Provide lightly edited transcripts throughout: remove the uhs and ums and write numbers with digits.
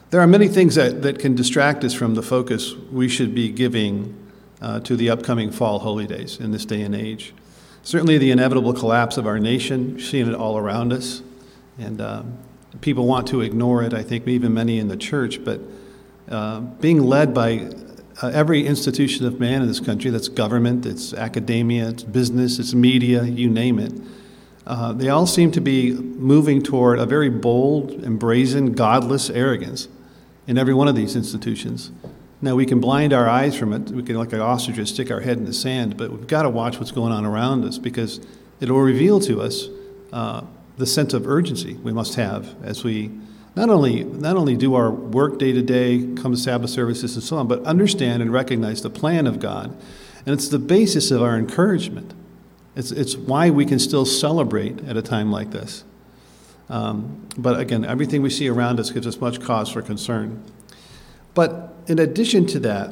There are many things that can distract us from the focus we should be giving to the upcoming fall holy days in this day and age. Certainly the inevitable collapse of our nation, seeing it all around us, and people want to ignore it, I think even many in the church, but being led by every institution of man in this country, that's government, it's academia, it's business, it's media, you name it, they all seem to be moving toward a very bold and brazen, godless arrogance in every one of these institutions. Now, we can blind our eyes from it. We can, like an ostrich, stick our head in the sand, but we've got to watch what's going on around us because it will reveal to us the sense of urgency we must have as we not only do our work day to day, come to Sabbath services and so on, but understand and recognize the plan of God. And it's the basis of our encouragement. It's why we can still celebrate at a time like this. But again, everything we see around us gives us much cause for concern. But in addition to that,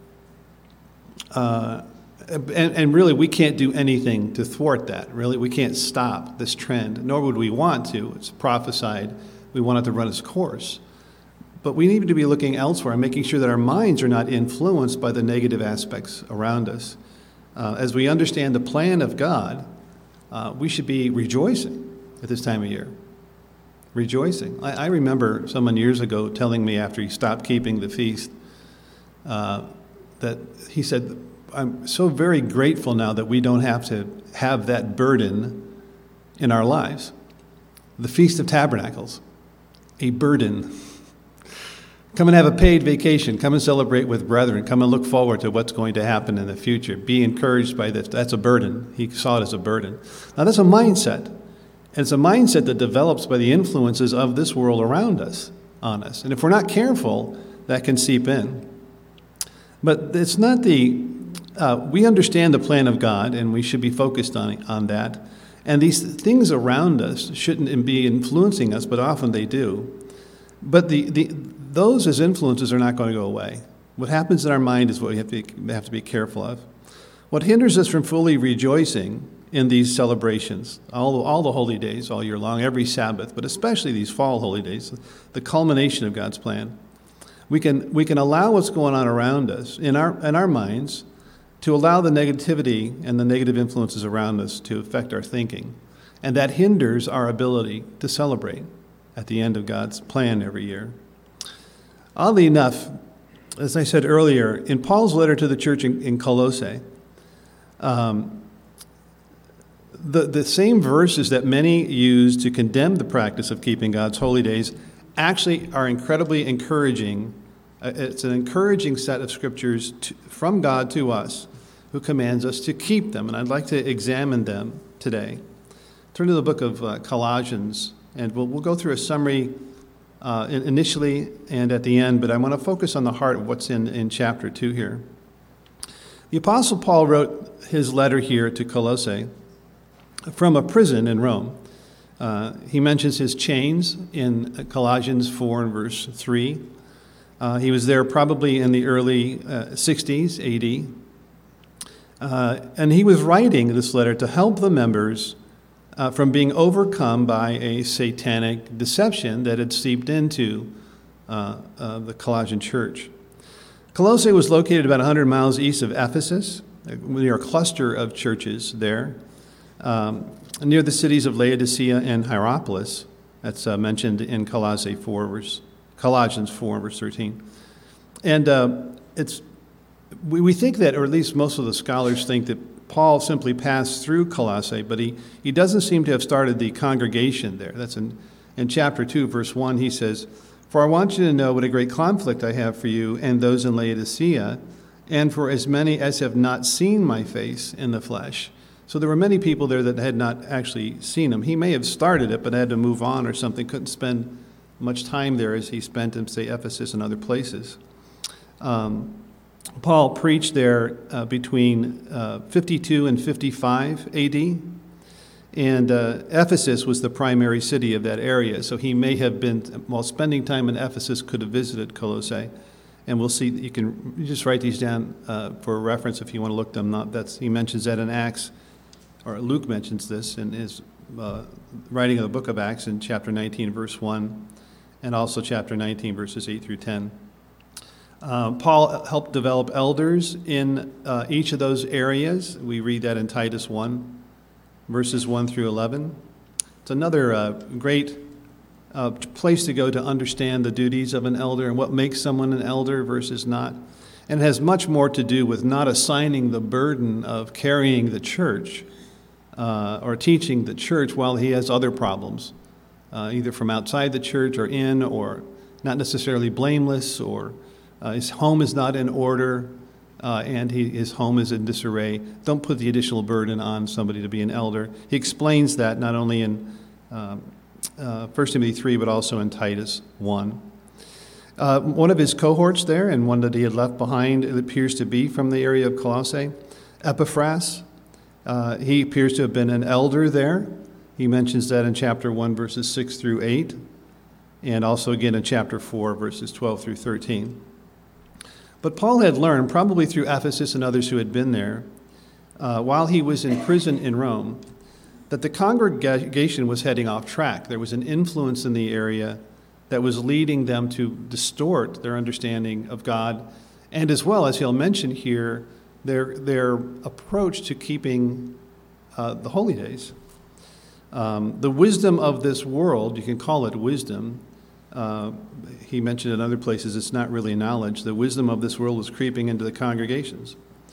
and really we can't do anything to thwart that. Really, we can't stop this trend, nor would we want to. It's prophesied. We want it to run its course. But we need to be looking elsewhere and making sure that our minds are not influenced by the negative aspects around us. As we understand the plan of God, we should be rejoicing at this time of year. Rejoicing. I remember someone years ago telling me after he stopped keeping the feast that he said, I'm so very grateful now that we don't have to have that burden in our lives. The Feast of Tabernacles, a burden. Come and have a paid vacation. Come and celebrate with brethren. Come and look forward to what's going to happen in the future. Be encouraged by this. That's a burden. He saw it as a burden. Now, that's a mindset. And it's a mindset that develops by the influences of this world around us, on us. And if we're not careful, that can seep in. But it's not we understand the plan of God, and we should be focused on that. And these things around us shouldn't be influencing us, but often they do. But those as influences are not going to go away. What happens in our mind is what we have to be careful of. What hinders us from fully rejoicing in these celebrations, all the holy days, all year long, every Sabbath, but especially these fall holy days, the culmination of God's plan. We can allow what's going on around us in our minds to allow the negativity and the negative influences around us to affect our thinking. And that hinders our ability to celebrate at the end of God's plan every year. Oddly enough, as I said earlier, in Paul's letter to the church in Colossae, the same verses that many use to condemn the practice of keeping God's holy days actually are incredibly encouraging. It's an encouraging set of scriptures from God to us who commands us to keep them. And I'd like to examine them today. Turn to the book of Colossians, and we'll go through a summary initially and at the end, but I want to focus on the heart of what's in chapter 2 here. The Apostle Paul wrote his letter here to Colossae from a prison in Rome. He mentions his chains in Colossians 4 and verse 3. He was there probably in the early 60s AD. And he was writing this letter to help the members from being overcome by a satanic deception that had seeped into the Colossian church. Colossae was located about 100 miles east of Ephesus, near a cluster of churches there, near the cities of Laodicea and Hierapolis. That's mentioned in Colossians 4, verse 13. And we think that, or at least most of the scholars think that Paul simply passed through Colossae, but he doesn't seem to have started the congregation there. That's in chapter 2, verse 1, he says, "For I want you to know what a great conflict I have for you and those in Laodicea, and for as many as have not seen my face in the flesh." So there were many people there that had not actually seen him. He may have started it, but had to move on or something, couldn't spend much time there as he spent in, say, Ephesus and other places. Paul preached there between 52 and 55 AD, and Ephesus was the primary city of that area, so he may have been, while spending time in Ephesus, could have visited Colossae. And we'll see, you can just write these down for reference if you want to look them up. He mentions that in Acts, or Luke mentions this in his writing of the book of Acts in chapter 19, verse 1. and also chapter 19, verses 8 through 10. Paul helped develop elders in each of those areas. We read that in Titus 1, verses 1 through 11. It's another great place to go to understand the duties of an elder and what makes someone an elder versus not. And it has much more to do with not assigning the burden of carrying the church or teaching the church while he has other problems, either from outside the church or in, or not necessarily blameless, or his home is not in order, and his home is in disarray. Don't put the additional burden on somebody to be an elder. He explains that not only in 1 Timothy 3, but also in Titus 1. One of his cohorts there, and one that he had left behind, it appears to be from the area of Colossae, Epaphras. He appears to have been an elder there. He mentions that in chapter 1, verses 6 through 8, and also again in chapter 4, verses 12 through 13. But Paul had learned, probably through Ephesus and others who had been there, while he was in prison in Rome, that the congregation was heading off track. There was an influence in the area that was leading them to distort their understanding of God, and as well, as he'll mention here, their approach to keeping the holy days. The wisdom of this world, you can call it wisdom. He mentioned in other places it's not really knowledge. The wisdom of this world was creeping into the congregations.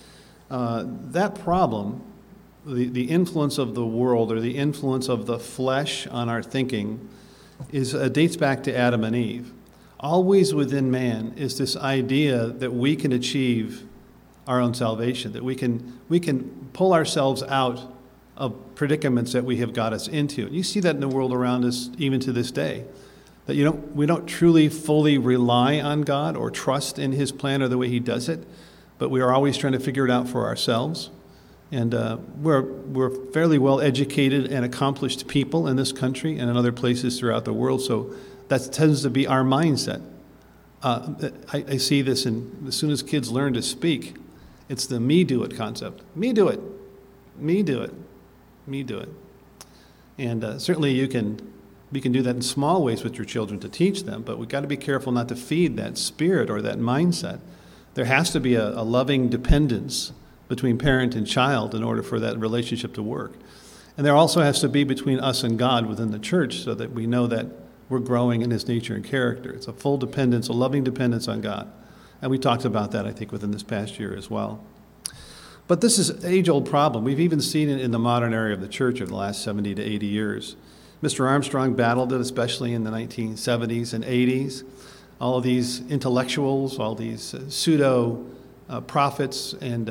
That problem, the influence of the world or the influence of the flesh on our thinking, dates back to Adam and Eve. Always within man is this idea that we can achieve our own salvation, that we can pull ourselves out of predicaments that we have got us into. You see that in the world around us even to this day, that we don't truly fully rely on God or trust in his plan or the way he does it, but we are always trying to figure it out for ourselves. And we're fairly well educated and accomplished people in this country and in other places throughout the world, so that tends to be our mindset. I see this as soon as kids learn to speak, it's the me do it concept. Me do it. Me do it. Me do it. And certainly we can do that in small ways with your children to teach them, but we've got to be careful not to feed that spirit or that mindset. There has to be a loving dependence between parent and child in order for that relationship to work. And there also has to be between us and God within the church so that we know that we're growing in his nature and character. It's a full dependence, a loving dependence on God. And we talked about that, I think, within this past year as well. But this is an age-old problem. We've even seen it in the modern area of the church over the last 70 to 80 years. Mr. Armstrong battled it, especially in the 1970s and 80s. All of these intellectuals, all these pseudo-prophets and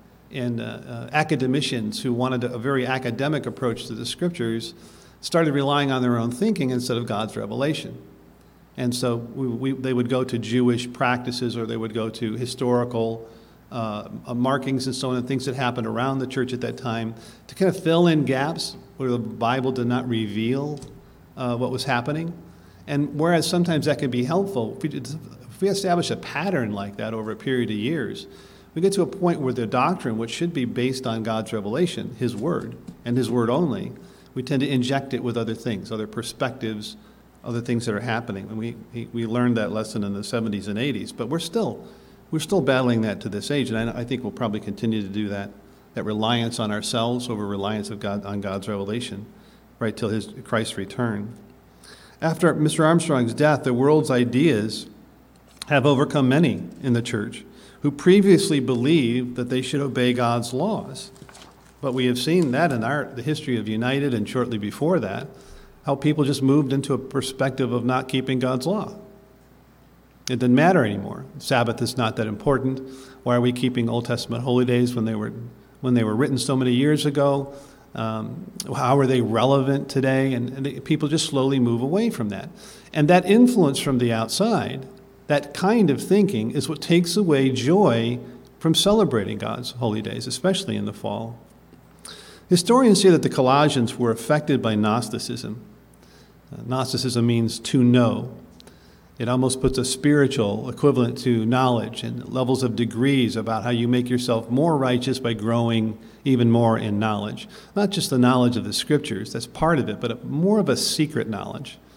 academicians who wanted a very academic approach to the scriptures started relying on their own thinking instead of God's revelation. And so they would go to Jewish practices, or they would go to historical markings and so on, and things that happened around the church at that time to kind of fill in gaps where the Bible did not reveal what was happening. And whereas sometimes that can be helpful, if we establish a pattern like that over a period of years, we get to a point where the doctrine, which should be based on God's revelation, his word, and his word only, we tend to inject it with other things, other perspectives, other things that are happening. And we learned that lesson in the 70s and 80s, but we're still battling that to this age, and I think we'll probably continue to do that reliance on ourselves over reliance on God's revelation, right till Christ's return. After Mr. Armstrong's death, the world's ideas have overcome many in the church who previously believed that they should obey God's laws. But we have seen that in the history of United and shortly before that, how people just moved into a perspective of not keeping God's law. It didn't matter anymore. Sabbath is not that important. Why are we keeping Old Testament holy days when they were written so many years ago? How are they relevant today? And people just slowly move away from that. And that influence from the outside, that kind of thinking, is what takes away joy from celebrating God's holy days, especially in the fall. Historians say that the Colossians were affected by Gnosticism. Gnosticism means to know. It almost puts a spiritual equivalent to knowledge and levels of degrees about how you make yourself more righteous by growing even more in knowledge. Not just the knowledge of the scriptures, that's part of it, but more of a secret knowledge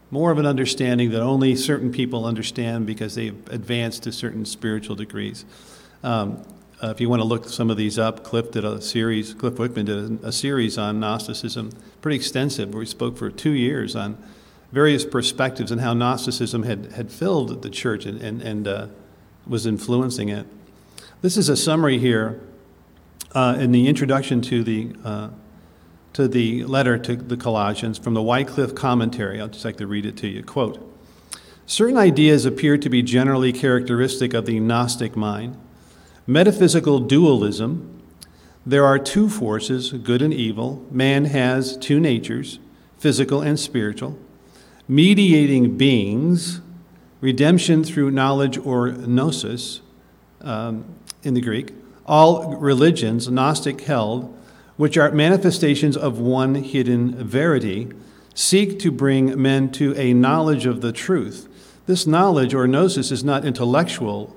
more of an understanding that only certain people understand because they've advanced to certain spiritual degrees. If you want to look some of these up, Cliff Wickman did a series on Gnosticism, pretty extensive, where he spoke for 2 years on various perspectives and how Gnosticism had filled the church and was influencing it. This is a summary here in the introduction to the letter to the Colossians from the Wycliffe commentary. I'd just like to read it to you. Quote, "Certain ideas appear to be generally characteristic of the Gnostic mind. Metaphysical dualism. There are two forces, good and evil. Man has two natures, physical and spiritual. Mediating beings, redemption through knowledge or gnosis, in the Greek. All religions, Gnostic held, which are manifestations of one hidden verity, seek to bring men to a knowledge of the truth. This knowledge or gnosis is not intellectual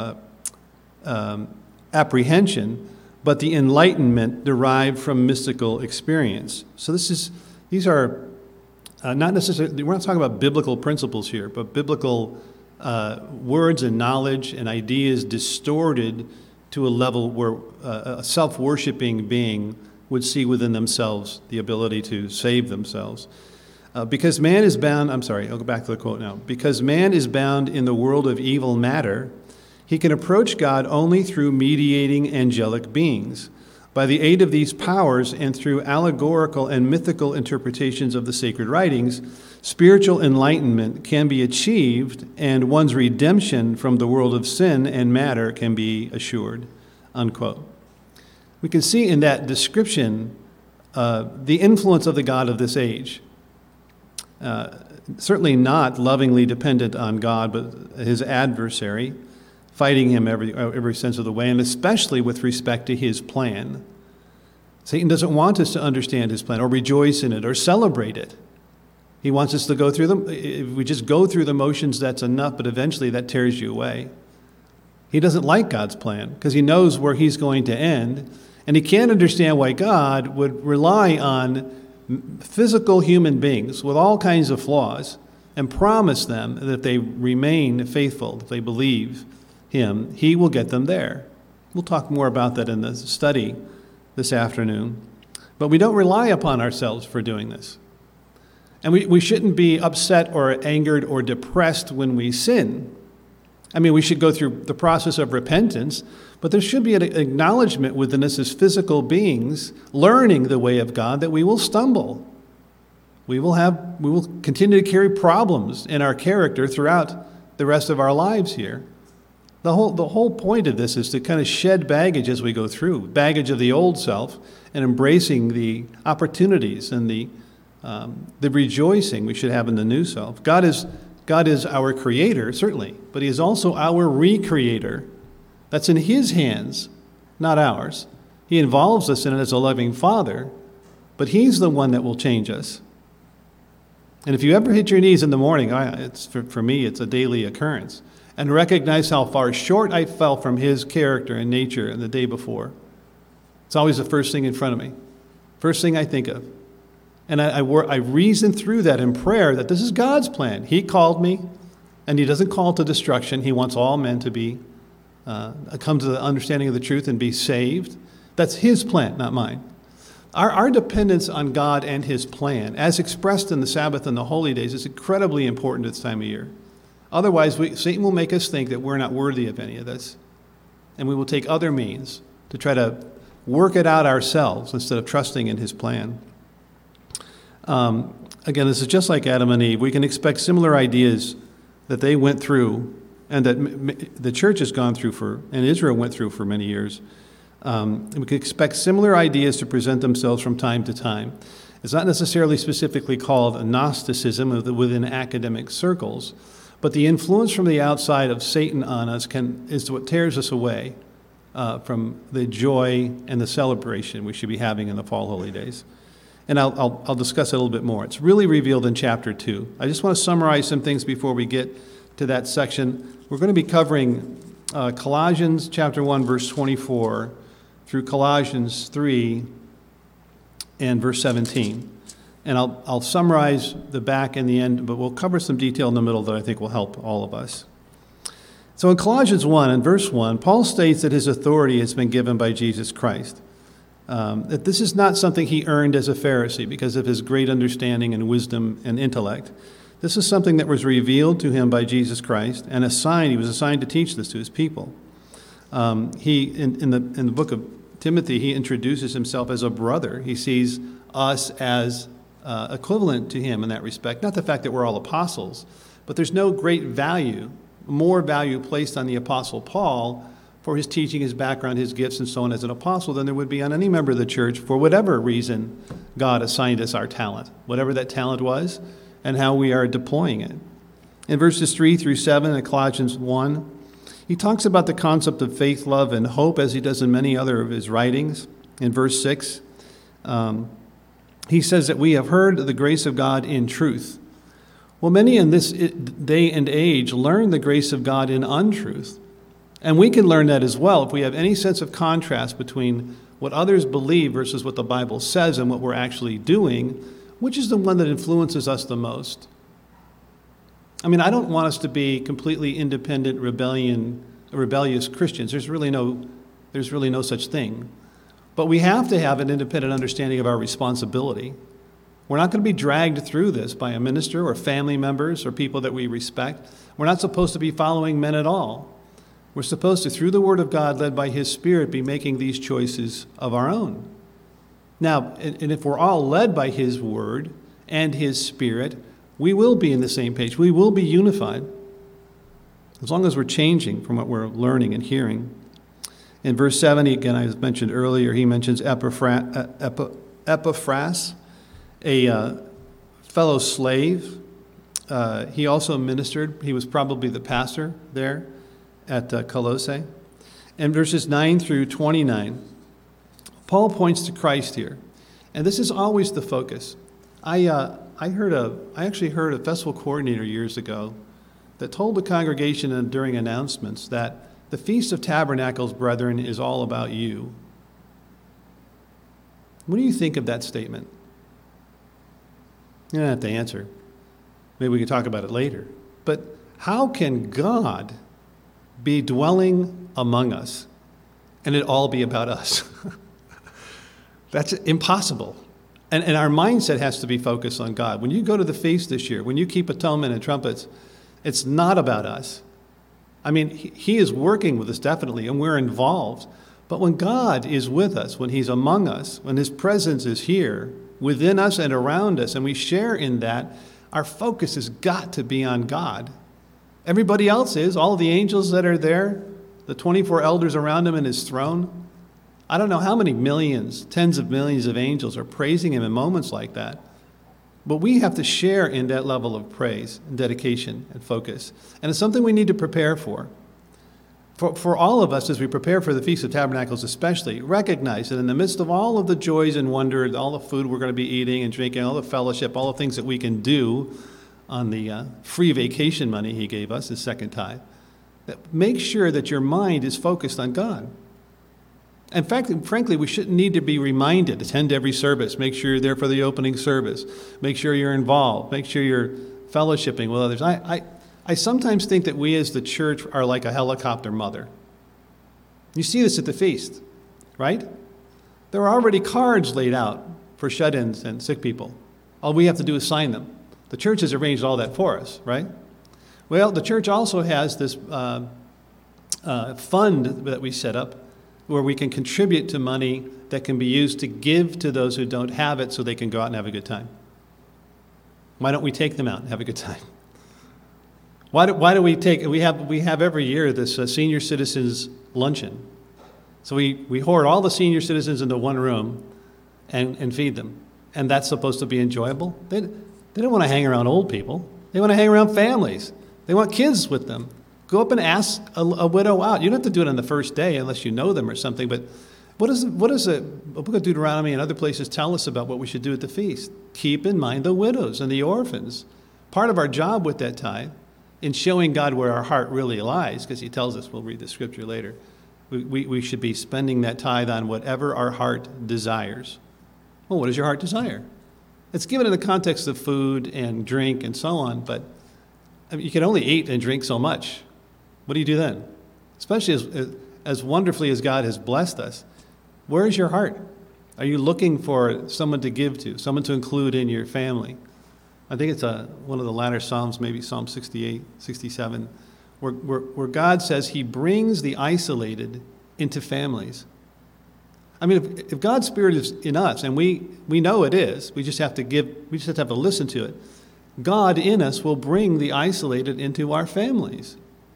apprehension, but the enlightenment derived from mystical experience." So these are not necessarily, we're not talking about biblical principles here, but biblical words and knowledge and ideas distorted to a level where a self-worshiping being would see within themselves the ability to save themselves. Because man is bound, I'll go back to the quote now. Because man is bound in the world of evil matter, he can approach God only through mediating angelic beings. By the aid of these powers and through allegorical and mythical interpretations of the sacred writings, spiritual enlightenment can be achieved and one's redemption from the world of sin and matter can be assured." Unquote. We can see in that description the influence of the God of this age. Certainly not lovingly dependent on God, but his adversary, fighting him every sense of the way, and especially with respect to his plan. Satan doesn't want us to understand his plan or rejoice in it or celebrate it. He wants us to go through them. If we just go through the motions, that's enough, but eventually that tears you away. He doesn't like God's plan because he knows where he's going to end, and he can't understand why God would rely on physical human beings with all kinds of flaws and promise them that if they remain faithful, if they believe him, he will get them there. We'll talk more about that in the study this afternoon. But we don't rely upon ourselves for doing this. And we shouldn't be upset or angered or depressed when we sin. I mean, we should go through the process of repentance, but there should be an acknowledgement within us as physical beings learning the way of God that we will stumble. We will continue to carry problems in our character throughout the rest of our lives here. The whole point of this is to kind of shed baggage as we go through, baggage of the old self, and embracing the opportunities and the rejoicing we should have in the new self. God is our creator, certainly, but he is also our recreator. That's in his hands, not ours. He involves us in it as a loving father, but he's the one that will change us. And if you ever hit your knees in the morning, for me, it's a daily occurrence, and recognize how far short I fell from his character and nature the day before. It's always the first thing in front of me, first thing I think of. And I reason through that in prayer that this is God's plan. He called me, and he doesn't call to destruction. He wants all men to be come to the understanding of the truth and be saved. That's his plan, not mine. Our dependence on God and his plan, as expressed in the Sabbath and the holy days, is incredibly important at this time of year. Otherwise, Satan will make us think that we're not worthy of any of this, and we will take other means to try to work it out ourselves instead of trusting in his plan. Again, this is just like Adam and Eve. We can expect similar ideas that they went through and that the church has gone through and Israel went through for many years. We can expect similar ideas to present themselves from time to time. It's not necessarily specifically called Gnosticism within academic circles, but the influence from the outside of Satan on us is what tears us away from the joy and the celebration we should be having in the fall holy days. And I'll discuss it a little bit more. It's really revealed in chapter 2. I just want to summarize some things before we get to that section. We're going to be covering Colossians chapter 1, verse 24 through Colossians 3 and verse 17. And I'll summarize the back and the end, but we'll cover some detail in the middle that I think will help all of us. So in Colossians 1, in verse 1, Paul states that his authority has been given by Jesus Christ. That this is not something he earned as a Pharisee because of his great understanding and wisdom and intellect. This is something that was revealed to him by Jesus Christ and he was assigned to teach this to his people. In the book of Timothy, he introduces himself as a brother. He sees us as equivalent to him in that respect. Not the fact that we're all apostles, but there's no great value, more value placed on the Apostle Paul for his teaching, his background, his gifts, and so on as an apostle than there would be on any member of the church for whatever reason God assigned us our talent, whatever that talent was, and how we are deploying it. In verses 3 through 7 in Colossians 1, he talks about the concept of faith, love, and hope as he does in many other of his writings. In verse 6, he says that we have heard the grace of God in truth. Well, many in this day and age learn the grace of God in untruth. And we can learn that as well if we have any sense of contrast between what others believe versus what the Bible says and what we're actually doing. Which is the one that influences us the most? I mean, I don't want us to be completely independent, rebellious Christians. There's really no such thing. But we have to have an independent understanding of our responsibility. We're not going to be dragged through this by a minister or family members or people that we respect. We're not supposed to be following men at all. We're supposed to, through the Word of God, led by His Spirit, be making these choices of our own. Now, and if we're all led by His Word and His Spirit, we will be in the same page. We will be unified as long as we're changing from what we're learning and hearing. In verse 7, again, I mentioned earlier, he mentions Epaphras, a fellow slave. He also ministered. He was probably the pastor there at Colossae. In verses 9 through 29, Paul points to Christ here. And this is always the focus. I actually heard a festival coordinator years ago that told the congregation during announcements that the Feast of Tabernacles, brethren, is all about you. What do you think of that statement? You don't have to answer. Maybe we can talk about it later. But how can God be dwelling among us and it all be about us? That's impossible. And our mindset has to be focused on God. When you go to the feast this year, when you keep atonement and trumpets, it's not about us. I mean, He is working with us definitely, and we're involved. But when God is with us, when He's among us, when His presence is here, within us and around us, and we share in that, our focus has got to be on God. Everybody else is, all the angels that are there, the 24 elders around Him in His throne. I don't know how many millions, tens of millions of angels are praising Him in moments like that. But we have to share in that level of praise and dedication and focus. And it's something we need to prepare for. For all of us, as we prepare for the Feast of Tabernacles especially, recognize that in the midst of all of the joys and wonder, all the food we're going to be eating and drinking, all the fellowship, all the things that we can do on the free vacation money He gave us, His second tithe, that make sure that your mind is focused on God. In fact, frankly, we shouldn't need to be reminded. Attend every service. Make sure you're there for the opening service. Make sure you're involved. Make sure you're fellowshipping with others. I sometimes think that we as the church are like a helicopter mother. You see this at the feast, right? There are already cards laid out for shut-ins and sick people. All we have to do is sign them. The church has arranged all that for us, right? Well, the church also has this fund that we set up where we can contribute to money that can be used to give to those who don't have it so they can go out and have a good time. Why don't we take them out and have a good time? Why do we have every year this senior citizens luncheon. So we hoard all the senior citizens into one room and feed them. And that's supposed to be enjoyable? They don't want to hang around old people. They want to hang around families. They want kids with them. Go up and ask a widow out. You don't have to do it on the first day unless you know them or something. But what does the book of Deuteronomy and other places tell us about what we should do at the feast? Keep in mind the widows and the orphans. Part of our job with that tithe, in showing God where our heart really lies, because He tells us, we'll read the scripture later, we should be spending that tithe on whatever our heart desires. Well, what does your heart desire? It's given in the context of food and drink and so on, but I mean, you can only eat and drink so much. What do you do then? Especially as wonderfully as God has blessed us. Where is your heart? Are you looking for someone to give to, someone to include in your family? I think it's one of the latter Psalms, maybe Psalm 68, 67, where God says he brings the isolated into families. I mean, if God's Spirit is in us, and we know it is, we just have to listen to it. God in us will bring the isolated into our families.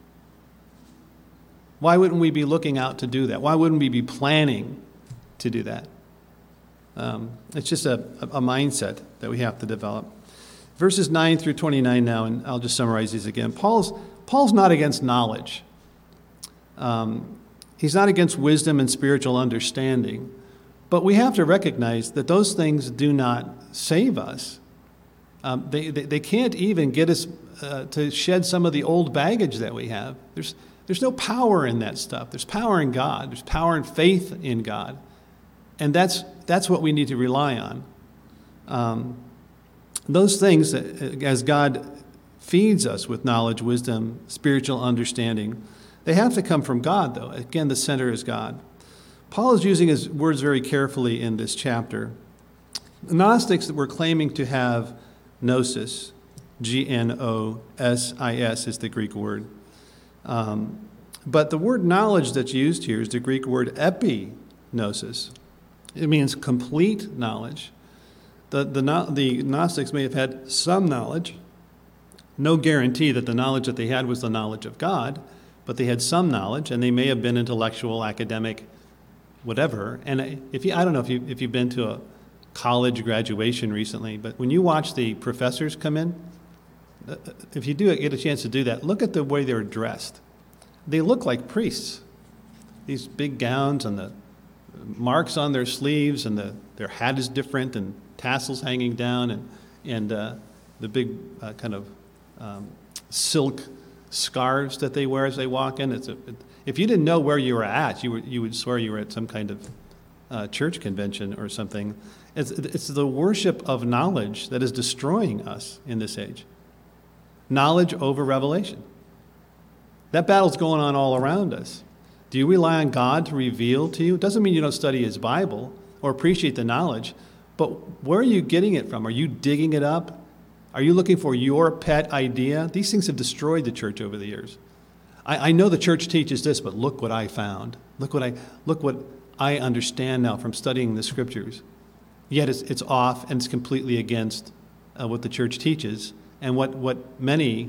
Why wouldn't we be looking out to do that? Why wouldn't we be planning to do that? It's just a mindset that we have to develop. Verses 9 through 29 now, and I'll just summarize these again. Paul's not against knowledge. He's not against wisdom and spiritual understanding. But we have to recognize that those things do not save us. They can't even get us to shed some of the old baggage that we have. There's no power in that stuff. There's power in God. There's power and faith in God. And that's what we need to rely on. Those things, as God feeds us with knowledge, wisdom, spiritual understanding, they have to come from God, though. Again, the center is God. Paul is using his words very carefully in this chapter. The Gnostics that were claiming to have gnosis, Gnosis is the Greek word. But the word knowledge that's used here is the Greek word epignosis. It means complete knowledge. The Gnostics may have had some knowledge. No guarantee that the knowledge that they had was the knowledge of God, but they had some knowledge, and they may have been intellectual, academic, whatever. And I don't know if you've been to a college graduation recently, but when you watch the professors come in, if you do get a chance to do that, look at the way they're dressed. They look like priests. These big gowns and the marks on their sleeves, and their hat is different, and tassels hanging down, and the big kind of silk scarves that they wear as they walk in. If you didn't know where you were at, you would swear you were at some kind of church convention or something. It's the worship of knowledge that is destroying us in this age. Knowledge over revelation. That battle's going on all around us. Do you rely on God to reveal to you? It doesn't mean you don't study his Bible or appreciate the knowledge, but where are you getting it from? Are you digging it up? Are you looking for your pet idea? These things have destroyed the church over the years. I know the church teaches this, but look what I found. Look what I understand now from studying the scriptures. Yet it's off, and it's completely against what the church teaches and what many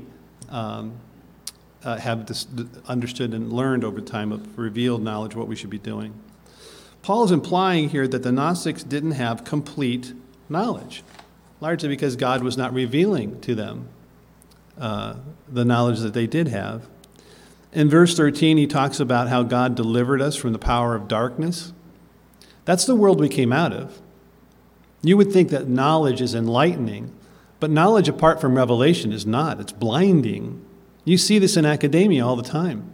have understood and learned over time of revealed knowledge, what we should be doing. Paul is implying here that the Gnostics didn't have complete knowledge, largely because God was not revealing to them the knowledge that they did have. In verse 13, he talks about how God delivered us from the power of darkness. That's the world we came out of. You would think that knowledge is enlightening, but knowledge apart from revelation is not. It's blinding. You see this in academia all the time.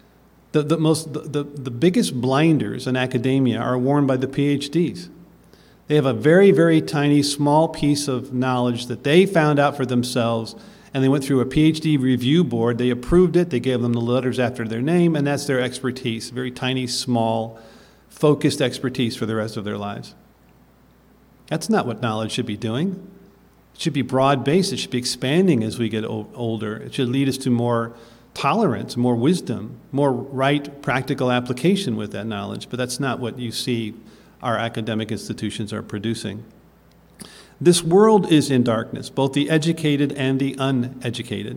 The biggest blinders in academia are worn by the PhDs. They have a very, very tiny, small piece of knowledge that they found out for themselves, and they went through a PhD review board. They approved it. They gave them the letters after their name, and that's their expertise. Very tiny, small, focused expertise for the rest of their lives. That's not what knowledge should be doing. It should be broad-based. It should be expanding as we get older. It should lead us to more tolerance, more wisdom, more right practical application with that knowledge. But that's not what you see our academic institutions are producing. This world is in darkness, both the educated and the uneducated.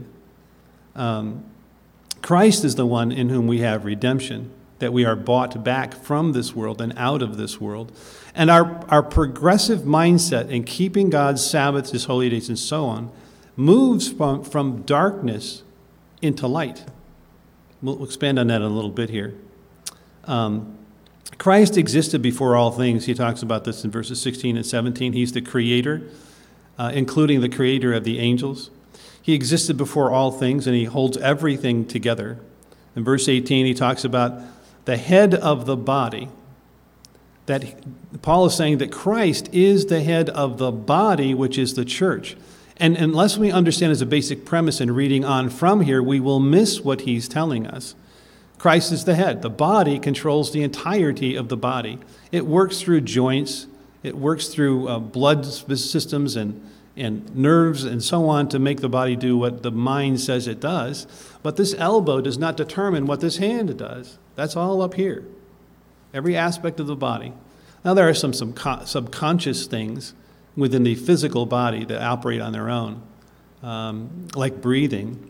Christ is the one in whom we have redemption, that we are bought back from this world and out of this world. And our progressive mindset in keeping God's Sabbaths, his holy days, and so on, moves from darkness into light. We'll expand on that a little bit here. Christ existed before all things. He talks about this in verses 16 and 17. He's the creator, including the creator of the angels. He existed before all things, and he holds everything together. In verse 18, he talks about the head of the body. that Paul is saying that Christ is the head of the body, which is the church. And unless we understand as a basic premise and reading on from here, we will miss what he's telling us. Christ is the head. The body controls the entirety of the body. It works through joints. It works through blood systems and nerves and so on to make the body do what the mind says it does. But this elbow does not determine what this hand does. That's all up here. Every aspect of the body. Now there are some subconscious things within the physical body that operate on their own, like breathing.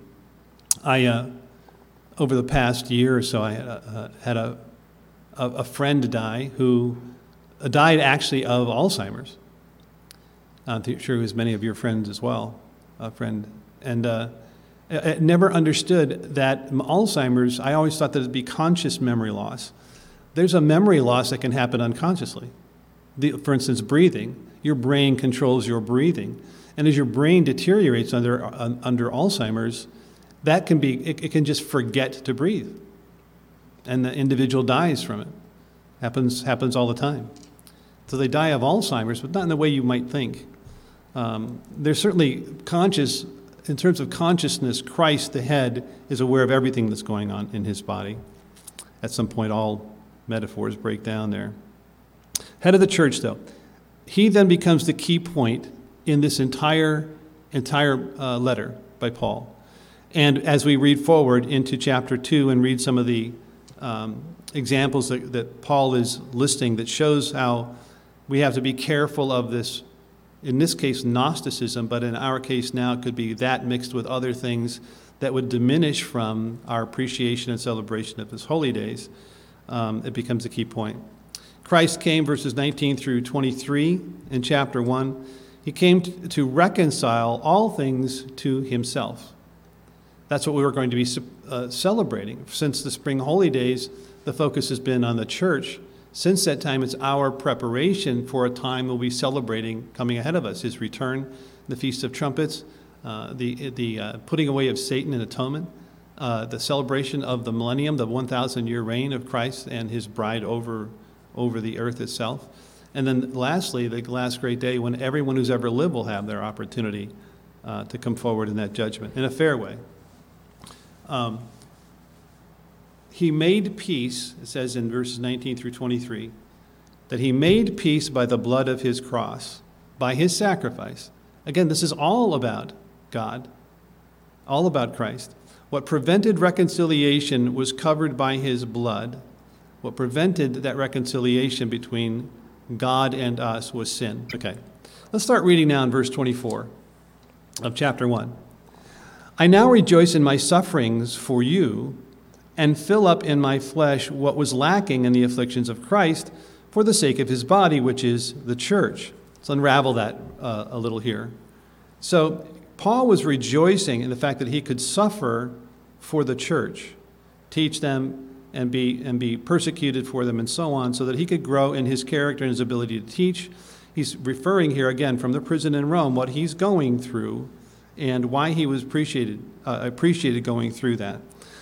Over the past year or so, I had a friend die who died actually of Alzheimer's. I'm sure it was many of your friends as well, a friend. And I never understood that Alzheimer's, I always thought that it'd be conscious memory loss. There's a memory loss that can happen unconsciously. For instance, breathing. Your brain controls your breathing. And as your brain deteriorates under Alzheimer's, that can be, it can just forget to breathe. And the individual dies from it. Happens all the time. So they die of Alzheimer's, but not in the way you might think. They're certainly conscious, in terms of consciousness, Christ, the head, is aware of everything that's going on in his body. At some point, all metaphors break down there. Head of the church, though. He then becomes the key point in this entire letter by Paul. And as we read forward into chapter 2 and read some of the examples that Paul is listing that shows how we have to be careful of this, in this case, Gnosticism, but in our case now it could be that mixed with other things that would diminish from our appreciation and celebration of his holy days. It becomes a key point. Christ came, verses 19 through 23 in chapter 1. He came to reconcile all things to himself. That's what we were going to be celebrating. Since the spring holy days, the focus has been on the church. Since that time, it's our preparation for a time we'll be celebrating coming ahead of us, his return, the Feast of Trumpets, the putting away of Satan and atonement, the celebration of the millennium, the 1,000-year reign of Christ and his bride over the earth itself. And then lastly, the last great day when everyone who's ever lived will have their opportunity to come forward in that judgment in a fair way. He made peace, it says in verses 19 through 23, that he made peace by the blood of his cross, by his sacrifice. Again, this is all about God, all about Christ. What prevented reconciliation was covered by his blood. What prevented that reconciliation between God and us was sin. Okay, let's start reading now in verse 24 of chapter 1. I now rejoice in my sufferings for you and fill up in my flesh what was lacking in the afflictions of Christ for the sake of his body, which is the church. Let's unravel that a little here. So Paul was rejoicing in the fact that he could suffer for the church, teach them and be persecuted for them and so on, so that he could grow in his character and his ability to teach. He's referring here again from the prison in Rome, what he's going through and why he was appreciated going through that.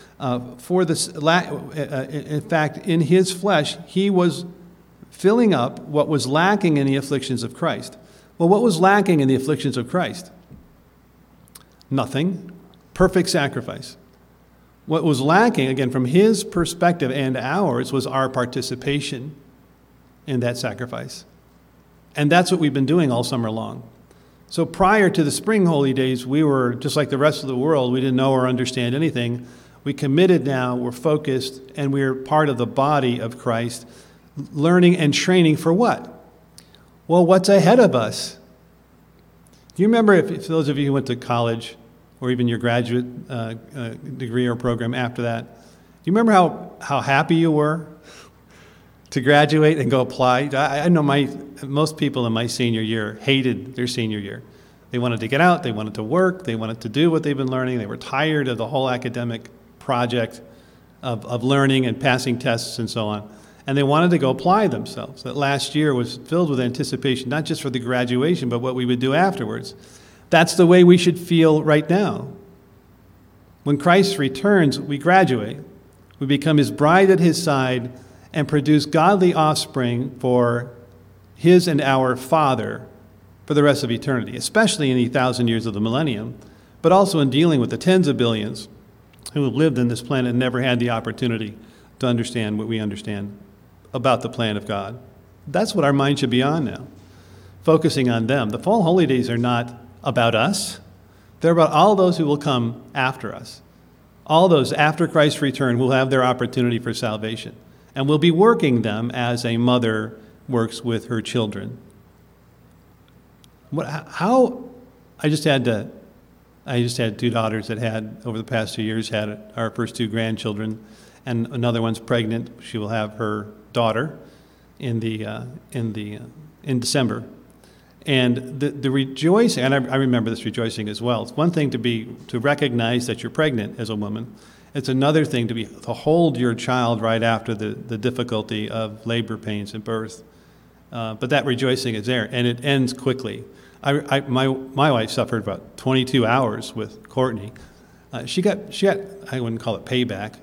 In fact, in his flesh, he was filling up what was lacking in the afflictions of Christ. Well, what was lacking in the afflictions of Christ? Nothing. Perfect sacrifice. What was lacking, again, from his perspective and ours, was our participation in that sacrifice. And that's what we've been doing all summer long. So prior to the spring holy days, we were just like the rest of the world. We didn't know or understand anything. We committed now, we're focused, and we're part of the body of Christ, learning and training for what? Well, what's ahead of us? Do you remember, if those of you who went to college, or even your graduate degree or program after that, do you remember how happy you were to graduate and go apply? I know most people in my senior year hated their senior year. They wanted to get out, they wanted to work, they wanted to do what they've been learning, they were tired of the whole academic project of learning and passing tests and so on. And they wanted to go apply themselves. That last year was filled with anticipation, not just for the graduation, but what we would do afterwards. That's the way we should feel right now. When Christ returns, we graduate. We become his bride at his side, and produce godly offspring for his and our Father for the rest of eternity, especially in the 1,000 years of the millennium, but also in dealing with the tens of billions who have lived on this planet and never had the opportunity to understand what we understand about the plan of God. That's what our mind should be on now, focusing on them. The fall holy days are not about us. They're about all those who will come after us. All those after Christ's return will have their opportunity for salvation, and we'll be working them as a mother works with her children. I just had 2 daughters that had, over the past 2 years, had our first 2 grandchildren, and another one's pregnant. She will have her daughter in December. And the rejoicing, and I remember this rejoicing as well. It's one thing to recognize that you're pregnant as a woman. It's another thing to hold your child right after the difficulty of labor pains and birth. But that rejoicing is there, and it ends quickly. My wife suffered about 22 hours with Courtney. She got I wouldn't call it payback,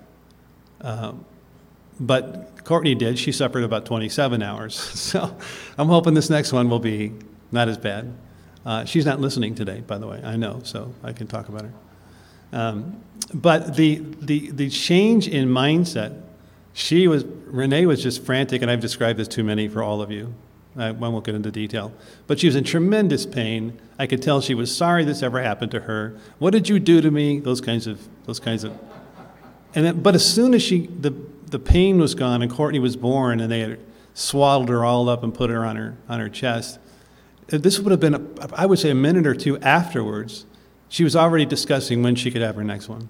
but Courtney did. She suffered about 27 hours. So I'm hoping this next one will be not as bad. She's not listening today, by the way. I know, so I can talk about her. But the change in mindset, Renee was just frantic, and I've described this too many for all of you. I won't get into detail. But she was in tremendous pain. I could tell she was sorry this ever happened to her. What did you do to me? Those kinds of. But as soon as the pain was gone and Courtney was born and they had swaddled her all up and put her on her chest, this would have been, I would say, a minute or two afterwards, she was already discussing when she could have her next one.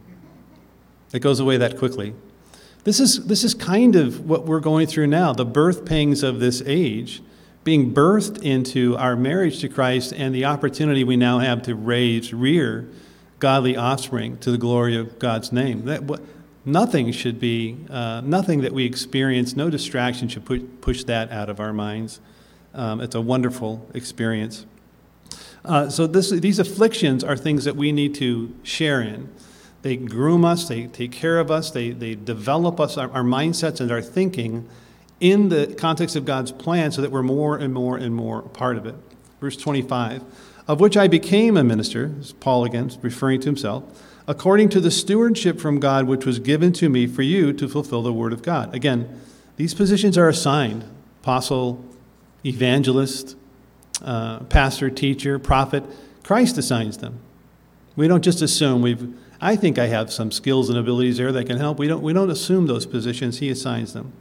It goes away that quickly. This is kind of what we're going through now, the birth pangs of this age, being birthed into our marriage to Christ and the opportunity we now have to rear godly offspring to the glory of God's name. Nothing that we experience, no distraction should push that out of our minds. It's a wonderful experience. So these afflictions are things that we need to share in. They groom us, they take care of us, they develop us, our mindsets and our thinking in the context of God's plan so that we're more and more and more a part of it. Verse 25, of which I became a minister, this is Paul again referring to himself, according to the stewardship from God which was given to me for you to fulfill the word of God. Again, these positions are assigned: apostle, evangelist, pastor, teacher, prophet. Christ assigns them. We don't just assume I think I have some skills and abilities there that can help. We don't assume those positions. He assigns them.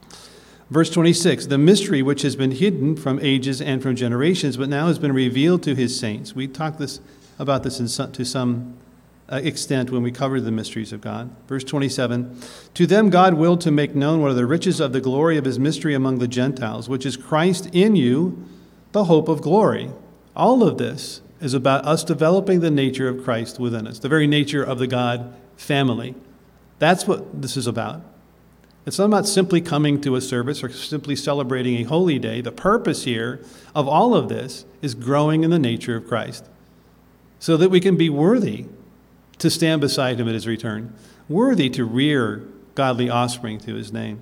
Verse 26, the mystery which has been hidden from ages and from generations, but now has been revealed to his saints. We talked about this to some extent when we covered the mysteries of God. Verse 27, to them God willed to make known what are the riches of the glory of his mystery among the Gentiles, which is Christ in you, the hope of glory. All of this is about us developing the nature of Christ within us, the very nature of the God family. That's what this is about. It's not about simply coming to a service or simply celebrating a holy day. The purpose here of all of this is growing in the nature of Christ so that we can be worthy to stand beside him at his return, worthy to rear godly offspring to his name,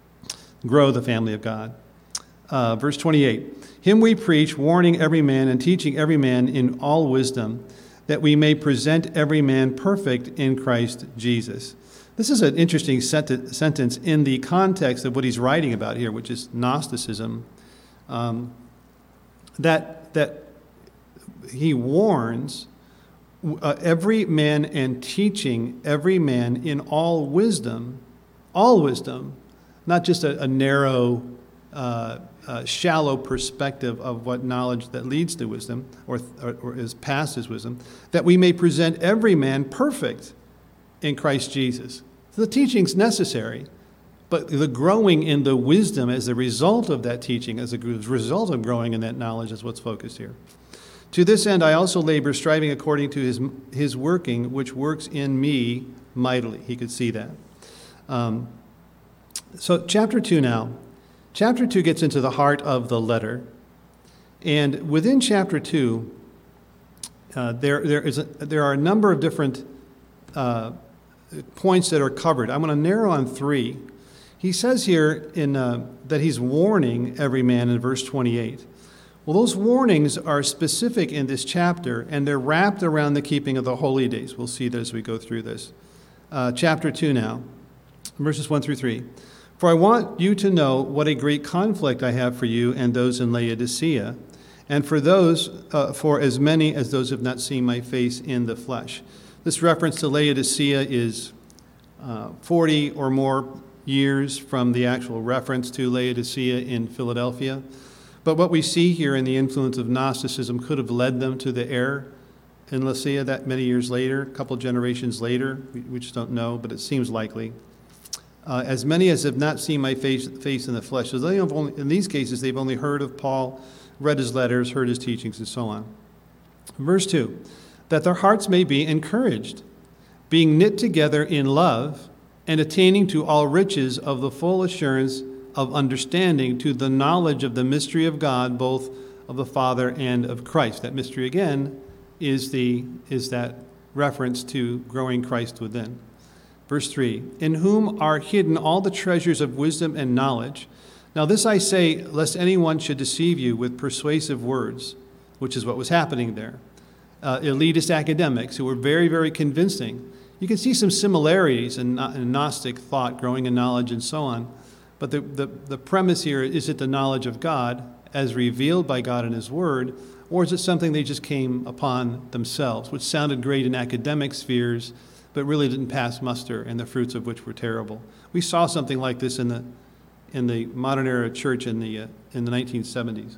grow the family of God. Verse 28, him we preach, warning every man and teaching every man in all wisdom, that we may present every man perfect in Christ Jesus. This is an interesting sentence in the context of what he's writing about here, which is Gnosticism, that he warns every man and teaching every man in all wisdom, not just a narrow, shallow perspective of what knowledge that leads to wisdom or is past as wisdom, that we may present every man perfect in Christ Jesus. So the teaching's necessary, but the growing in the wisdom as a result of that teaching, as a result of growing in that knowledge, is what's focused here. To this end, I also labor, striving according to his working, which works in me mightily. He could see that. So chapter 2 now. Chapter 2 gets into the heart of the letter. And within chapter 2, there are a number of different points that are covered. I'm going to narrow on 3. He says here that he's warning every man in verse 28. Well, those warnings are specific in this chapter, and they're wrapped around the keeping of the holy days. We'll see that as we go through this. Chapter 2 now, verses 1 through 3. For I want you to know what a great conflict I have for you and those in Laodicea, and for as many as those who have not seen my face in the flesh. This reference to Laodicea is 40 or more years from the actual reference to Laodicea in Philadelphia. But what we see here in the influence of Gnosticism could have led them to the error in Laodicea that many years later, a couple generations later. We just don't know, but it seems likely. As many as have not seen my face in the flesh. So in these cases, they've only heard of Paul, read his letters, heard his teachings, and so on. Verse 2, that their hearts may be encouraged, being knit together in love, and attaining to all riches of the full assurance of understanding, to the knowledge of the mystery of God, both of the Father and of Christ. That mystery, again, is that reference to growing Christ within. Verse 3, in whom are hidden all the treasures of wisdom and knowledge. Now this I say, lest anyone should deceive you with persuasive words, which is what was happening there. Elitist academics who were very, very convincing. You can see some similarities in Gnostic thought, growing in knowledge and so on. But the premise here, is it the knowledge of God as revealed by God in his word, or is it something they just came upon themselves, which sounded great in academic spheres, but really didn't pass muster, and the fruits of which were terrible? We saw something like this in the modern era church in the 1970s.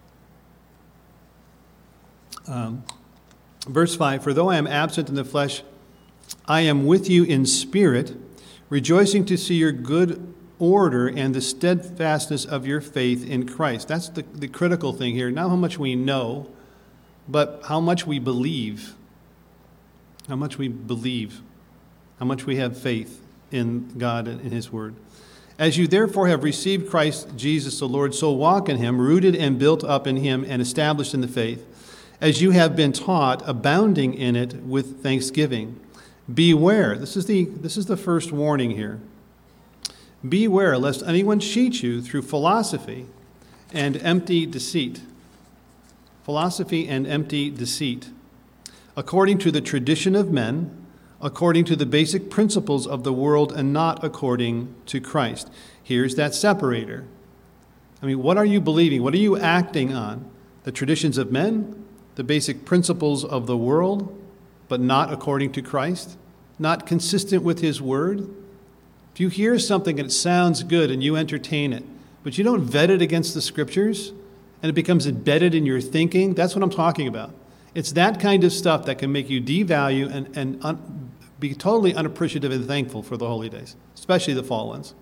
Verse 5, for though I am absent in the flesh, I am with you in spirit, rejoicing to see your good order and the steadfastness of your faith in Christ. That's the critical thing here. Not how much we know, but how much we believe. How much we believe. How much we have faith in God and in his word. As you therefore have received Christ Jesus the Lord, so walk in him, rooted and built up in him and established in the faith, as you have been taught, abounding in it with thanksgiving. Beware. This is the first warning here. Beware lest anyone cheat you through philosophy and empty deceit. Philosophy and empty deceit. According to the tradition of men, according to the basic principles of the world, and not according to Christ. Here's that separator. I mean, what are you believing? What are you acting on? The traditions of men, the basic principles of the world, but not according to Christ? Not consistent with his word? If you hear something and it sounds good and you entertain it, but you don't vet it against the scriptures, and it becomes embedded in your thinking, that's what I'm talking about. It's that kind of stuff that can make you devalue and be totally unappreciative and thankful for the holy days, especially the fall ones.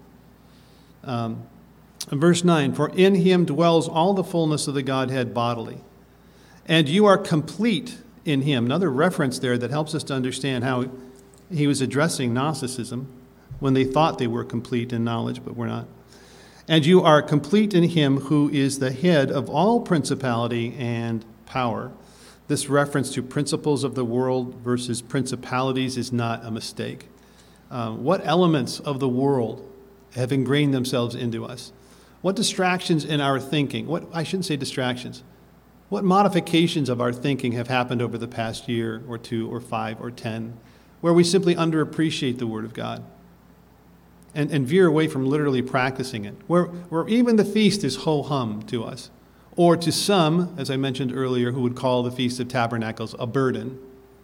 Verse 9, for in him dwells all the fullness of the Godhead bodily, and you are complete in him. Another reference there that helps us to understand how he was addressing Gnosticism when they thought they were complete in knowledge, but were not. And you are complete in him who is the head of all principality and power. This reference to principles of the world versus principalities is not a mistake. What elements of the world have ingrained themselves into us? What distractions in our thinking, I shouldn't say distractions, what modifications of our thinking have happened over the past year or 2 or 5 or 10, where we simply underappreciate the Word of God and veer away from literally practicing it, where even the feast is ho-hum to us, or to some, as I mentioned earlier, who would call the Feast of Tabernacles a burden.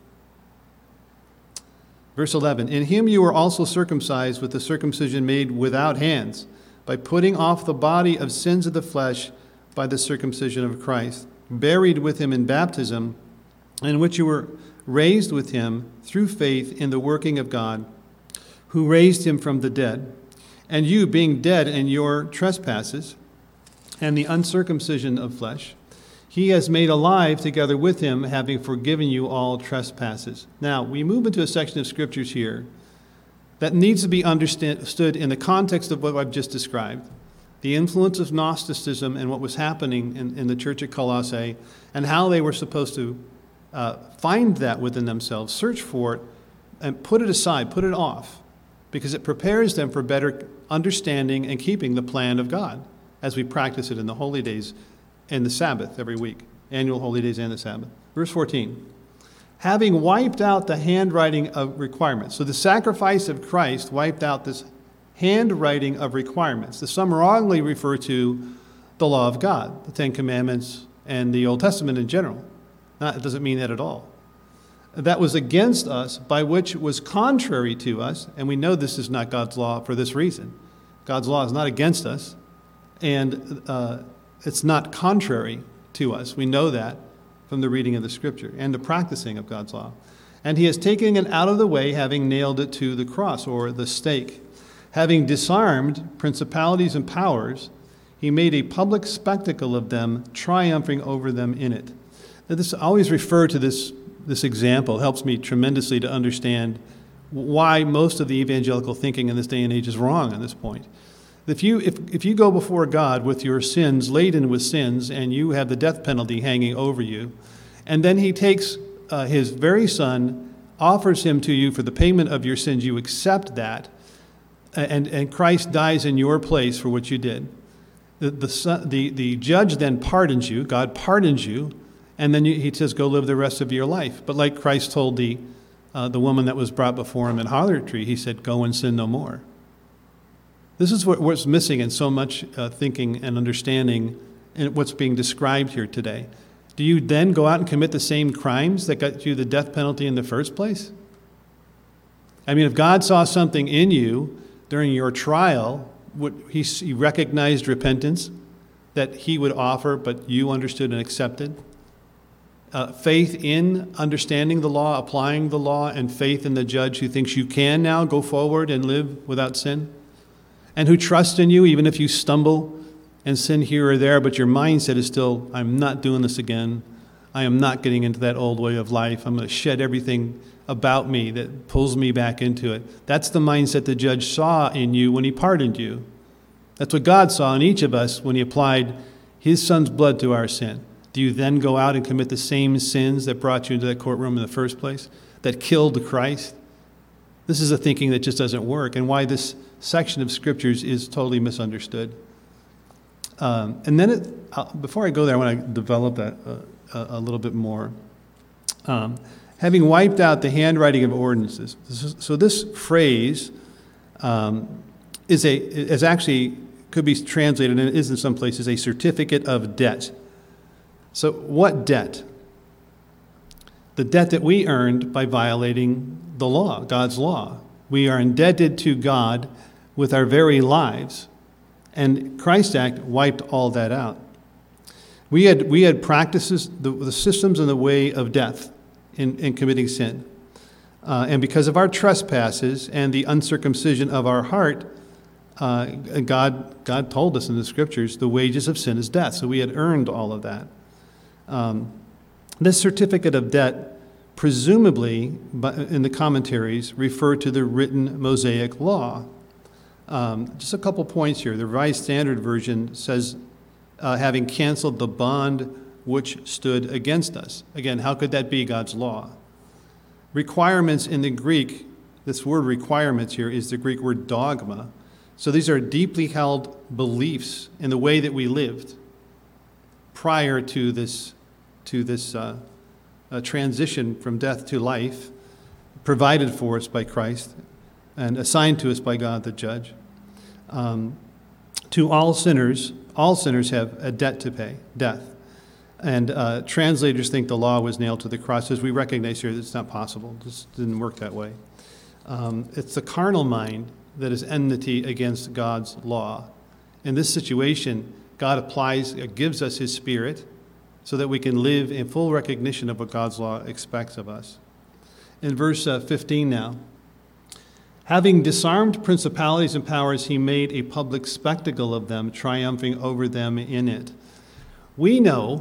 Verse 11, in him you were also circumcised with the circumcision made without hands, by putting off the body of sins of the flesh by the circumcision of Christ, buried with him in baptism, in which you were raised with him through faith in the working of God, who raised him from the dead. And you, being dead in your trespasses and the uncircumcision of flesh, he has made alive together with him, having forgiven you all trespasses. Now, we move into a section of scriptures here that needs to be understood in the context of what I've just described. The influence of Gnosticism and what was happening in the church at Colossae, and how they were supposed to find that within themselves, search for it, and put it aside, put it off, because it prepares them for better understanding and keeping the plan of God as we practice it in the holy days and the Sabbath every week, annual holy days and the Sabbath. Verse 14, having wiped out the handwriting of requirements. So the sacrifice of Christ wiped out this handwriting of requirements. Some wrongly refer to the law of God, the Ten Commandments, and the Old Testament in general. It doesn't mean that at all. That was against us, by which was contrary to us, and we know this is not God's law for this reason. God's law is not against us, and it's not contrary to us. We know that from the reading of the Scripture and the practicing of God's law. And he has taken it out of the way, having nailed it to the cross, or the stake. Having disarmed principalities and powers, he made a public spectacle of them, triumphing over them in it. Now, I always refer to this example. It helps me tremendously to understand why most of the evangelical thinking in this day and age is wrong on this point. If you go before God with your sins, laden with sins, and you have the death penalty hanging over you, and then he takes his very son, offers him to you for the payment of your sins, you accept that, and Christ dies in your place for what you did. The judge then pardons you, God pardons you, and then he says, go live the rest of your life. But like Christ told the woman that was brought before him in harlotry, he said, go and sin no more. This is what's missing in so much thinking and understanding and what's being described here today. Do you then go out and commit the same crimes that got you the death penalty in the first place? I mean, if God saw something in you during your trial, he recognized repentance that he would offer, but you understood and accepted. Faith in understanding the law, applying the law, and faith in the judge who thinks you can now go forward and live without sin, and who trusts in you even if you stumble and sin here or there, but your mindset is still, I'm not doing this again. I am not getting into that old way of life. I'm going to shed everything about me that pulls me back into it. That's the mindset the judge saw in you when he pardoned you. That's what God saw in each of us when he applied his son's blood to our sin. Do you then go out and commit the same sins that brought you into that courtroom in the first place, that killed Christ? This is a thinking that just doesn't work, and why this section of Scriptures is totally misunderstood. And then, before I go there, I want to develop that a little bit more. Having wiped out the handwriting of ordinances. So this phrase is actually, could be translated, and it is in some places, a certificate of debt. So what debt? The debt that we earned by violating the law, God's law. We are indebted to God with our very lives. And Christ's act wiped all that out. We had practices, the systems and the way of death in committing sin. And because of our trespasses and the uncircumcision of our heart, God told us in the Scriptures, the wages of sin is death. So we had earned all of that. This certificate of debt, presumably, in the commentaries, refer to the written Mosaic law. Just a couple points here. The Revised Standard Version says, having canceled the bond which stood against us. Again, how could that be God's law? Requirements in the Greek, this word requirements here is the Greek word dogma. So these are deeply held beliefs in the way that we lived prior to this transition from death to life, provided for us by Christ and assigned to us by God the judge. To all sinners have a debt to pay, death. And translators think the law was nailed to the cross. As we recognize here, it's not possible. It just didn't work that way. It's the carnal mind that is enmity against God's law. In this situation, God gives us his Spirit so that we can live in full recognition of what God's law expects of us. In verse 15 now, having disarmed principalities and powers, he made a public spectacle of them, triumphing over them in it. We know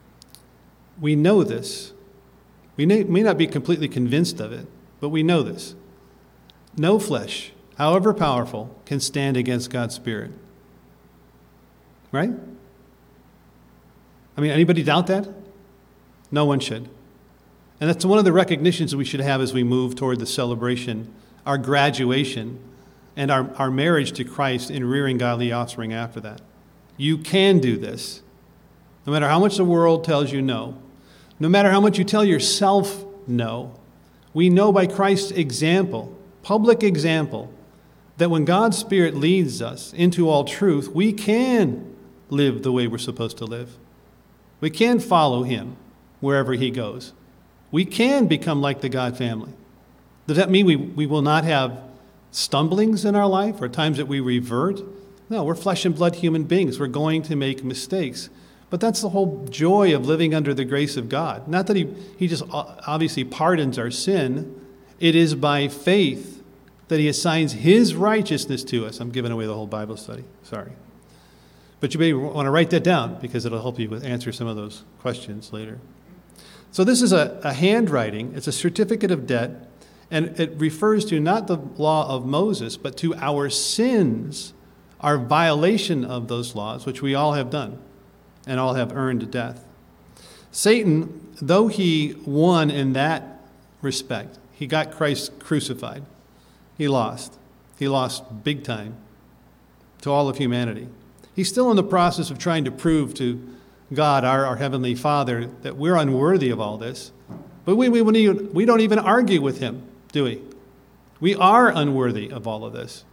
this. We may not be completely convinced of it, but we know this. No flesh, however powerful, can stand against God's Spirit. Right? I mean, anybody doubt that? No one should. And that's one of the recognitions that we should have as we move toward the celebration, our graduation and our marriage to Christ in rearing godly offspring after that. You can do this. No matter how much the world tells you no, no matter how much you tell yourself no, we know by Christ's example, public example, that when God's Spirit leads us into all truth, we can live the way we're supposed to live. We can follow him wherever he goes. We can become like the God family. Does that mean we will not have stumblings in our life or times that we revert? No, we're flesh and blood human beings. We're going to make mistakes. But that's the whole joy of living under the grace of God. Not that he just obviously pardons our sin. It is by faith that he assigns his righteousness to us. I'm giving away the whole Bible study. Sorry. But you may want to write that down because it'll help you answer some of those questions later. So this is a handwriting. It's a certificate of debt. And it refers to not the law of Moses, but to our sins, our violation of those laws, which we all have done and all have earned death. Satan, though he won in that respect, he got Christ crucified. He lost. He lost big time to all of humanity. He's still in the process of trying to prove to God, our Heavenly Father, that we're unworthy of all this. But we don't even argue with him, do we? We are unworthy of all of this.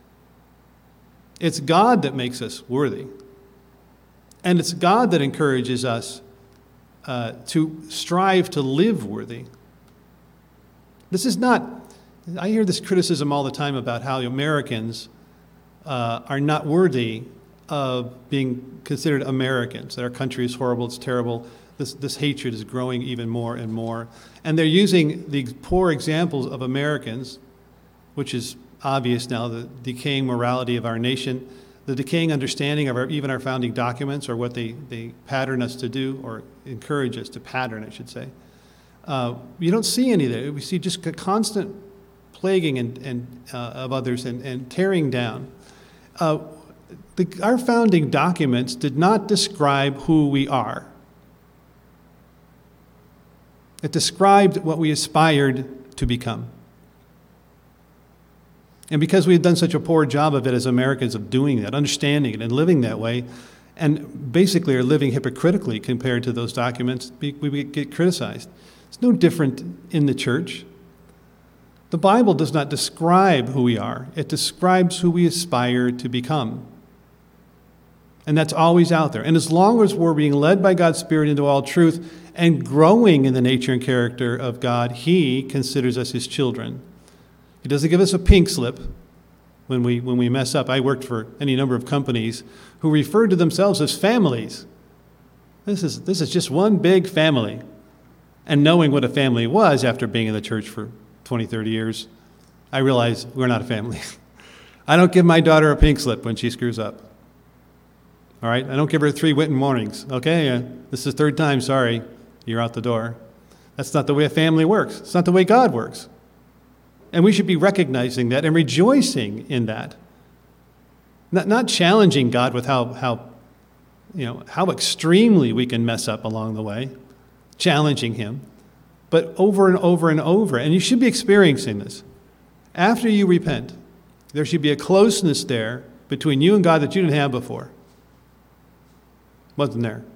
It's God that makes us worthy. And it's God that encourages us to strive to live worthy. This is not, I hear this criticism all the time about how Americans are not worthy of being considered Americans, that our country is horrible, it's terrible, this hatred is growing even more and more. And they're using the poor examples of Americans, which is obvious now, the decaying morality of our nation, the decaying understanding of even our founding documents, or what they pattern us to do, or encourage us to pattern, I should say. You don't see any of that. We see just constant plaguing of others and tearing down. Our founding documents did not describe who we are. It described what we aspired to become. And because we've done such a poor job of it as Americans, of doing that, understanding it, and living that way, and basically are living hypocritically compared to those documents, we get criticized. It's no different in the church. The Bible does not describe who we are. It describes who we aspire to become. And that's always out there. And as long as we're being led by God's Spirit into all truth and growing in the nature and character of God, he considers us his children. He doesn't give us a pink slip when we mess up. I worked for any number of companies who referred to themselves as families. This is just one big family. And knowing what a family was after being in the church for 20, 30 years, I realized we're not a family. I don't give my daughter a pink slip when she screws up. All right? I don't give her 3 Witten warnings. Okay, this is the 3rd time, sorry, you're out the door. That's not the way a family works. It's not the way God works. And we should be recognizing that and rejoicing in that. Not challenging God with how extremely we can mess up along the way, challenging him, but over and over and over. And you should be experiencing this. After you repent, there should be a closeness there between you and God that you didn't have before. Wasn't there?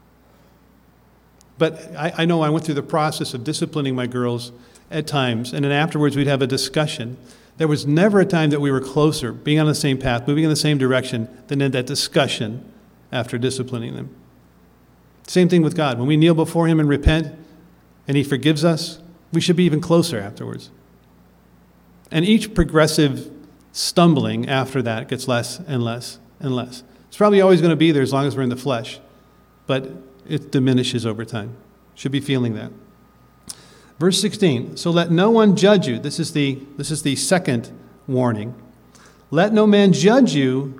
But I know I went through the process of disciplining my girls at times, and then afterwards we'd have a discussion. There was never a time that we were closer, being on the same path, moving in the same direction, than in that discussion after disciplining them. Same thing with God. When we kneel before him and repent, and he forgives us, we should be even closer afterwards. And each progressive stumbling after that gets less and less and less. It's probably always going to be there as long as we're in the flesh, but it diminishes over time. Should be feeling that. Verse 16, so let no one judge you. This is the second warning. Let no man judge you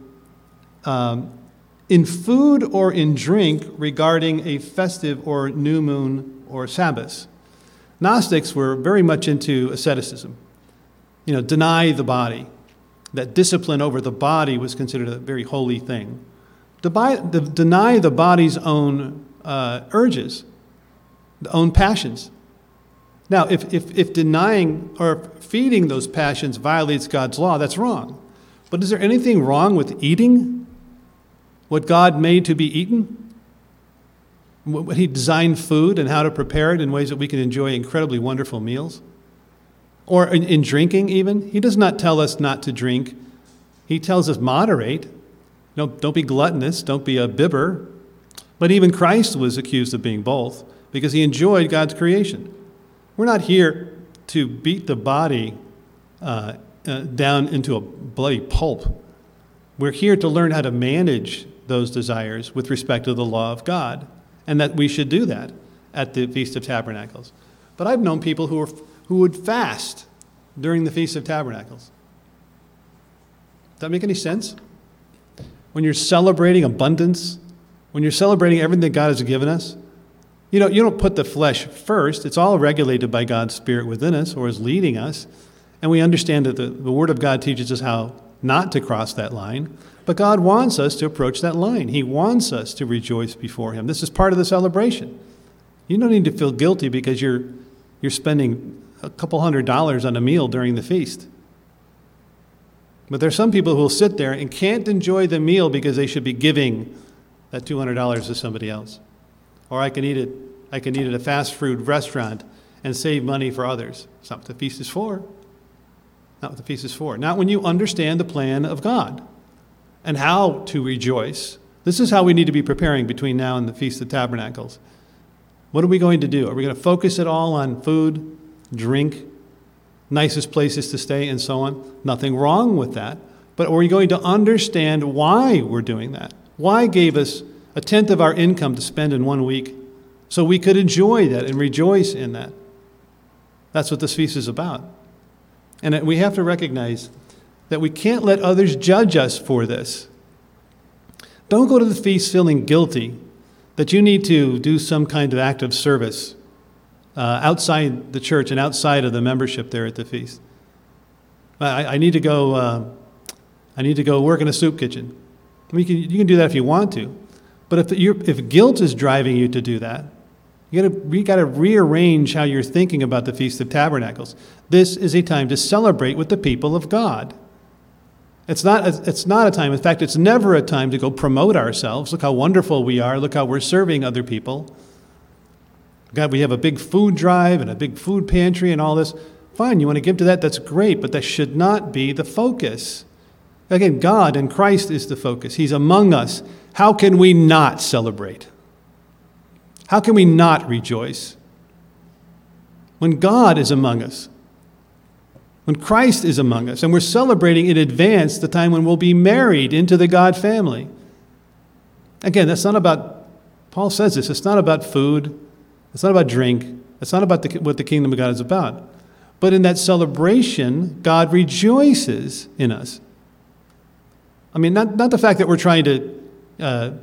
in food or in drink regarding a festive or new moon or Sabbath. Gnostics were very much into asceticism. Deny the body. That discipline over the body was considered a very holy thing. Deny the body's own urges, the own passions. Now, if denying or feeding those passions violates God's law, that's wrong. But is there anything wrong with eating what God made to be eaten? When he designed food and how to prepare it in ways that we can enjoy incredibly wonderful meals? Or in drinking even? He does not tell us not to drink. He tells us moderate. No, don't be gluttonous. Don't be a bibber. But even Christ was accused of being both because he enjoyed God's creation. We're not here to beat the body down into a bloody pulp. We're here to learn how to manage those desires with respect to the law of God, and that we should do that at the Feast of Tabernacles. But I've known people who would fast during the Feast of Tabernacles. Does that make any sense? When you're celebrating abundance, when you're celebrating everything that God has given us, you don't put the flesh first. It's all regulated by God's Spirit within us or is leading us. And we understand that the Word of God teaches us how not to cross that line. But God wants us to approach that line. He wants us to rejoice before him. This is part of the celebration. You don't need to feel guilty because you're spending a couple $100 on a meal during the feast. But there's some people who will sit there and can't enjoy the meal because they should be giving that $200 to somebody else. Or I can eat it at a fast food restaurant and save money for others. It's not what the feast is for. Not what the feast is for. Not when you understand the plan of God and how to rejoice. This is how we need to be preparing between now and the Feast of Tabernacles. What are we going to do? Are we going to focus it all on food, drink, nicest places to stay, and so on? Nothing wrong with that. But are we going to understand why we're doing that? Why gave us a tenth of our income to spend in 1 week so we could enjoy that and rejoice in that? That's what this feast is about. And we have to recognize that we can't let others judge us for this. Don't go to the feast feeling guilty that you need to do some kind of act of service outside the church and outside of the membership there at the feast. I need to go work in a soup kitchen. You can do that if you want to, but if guilt is driving you to do that, you got to rearrange how you're thinking about the Feast of Tabernacles. This is a time to celebrate with the people of God. It's not a time. In fact, it's never a time to go promote ourselves. Look how wonderful we are. Look how we're serving other people. God, we have a big food drive and a big food pantry and all this. Fine, you want to give to that? That's great, but that should not be the focus. Again, God and Christ is the focus. He's among us. How can we not celebrate? How can we not rejoice? When God is among us, when Christ is among us, and we're celebrating in advance the time when we'll be married into the God family. Again, that's not about, Paul says this, it's not about food, it's not about drink, it's not about what the kingdom of God is about. But in that celebration, God rejoices in us. I mean, not the fact that we're trying to,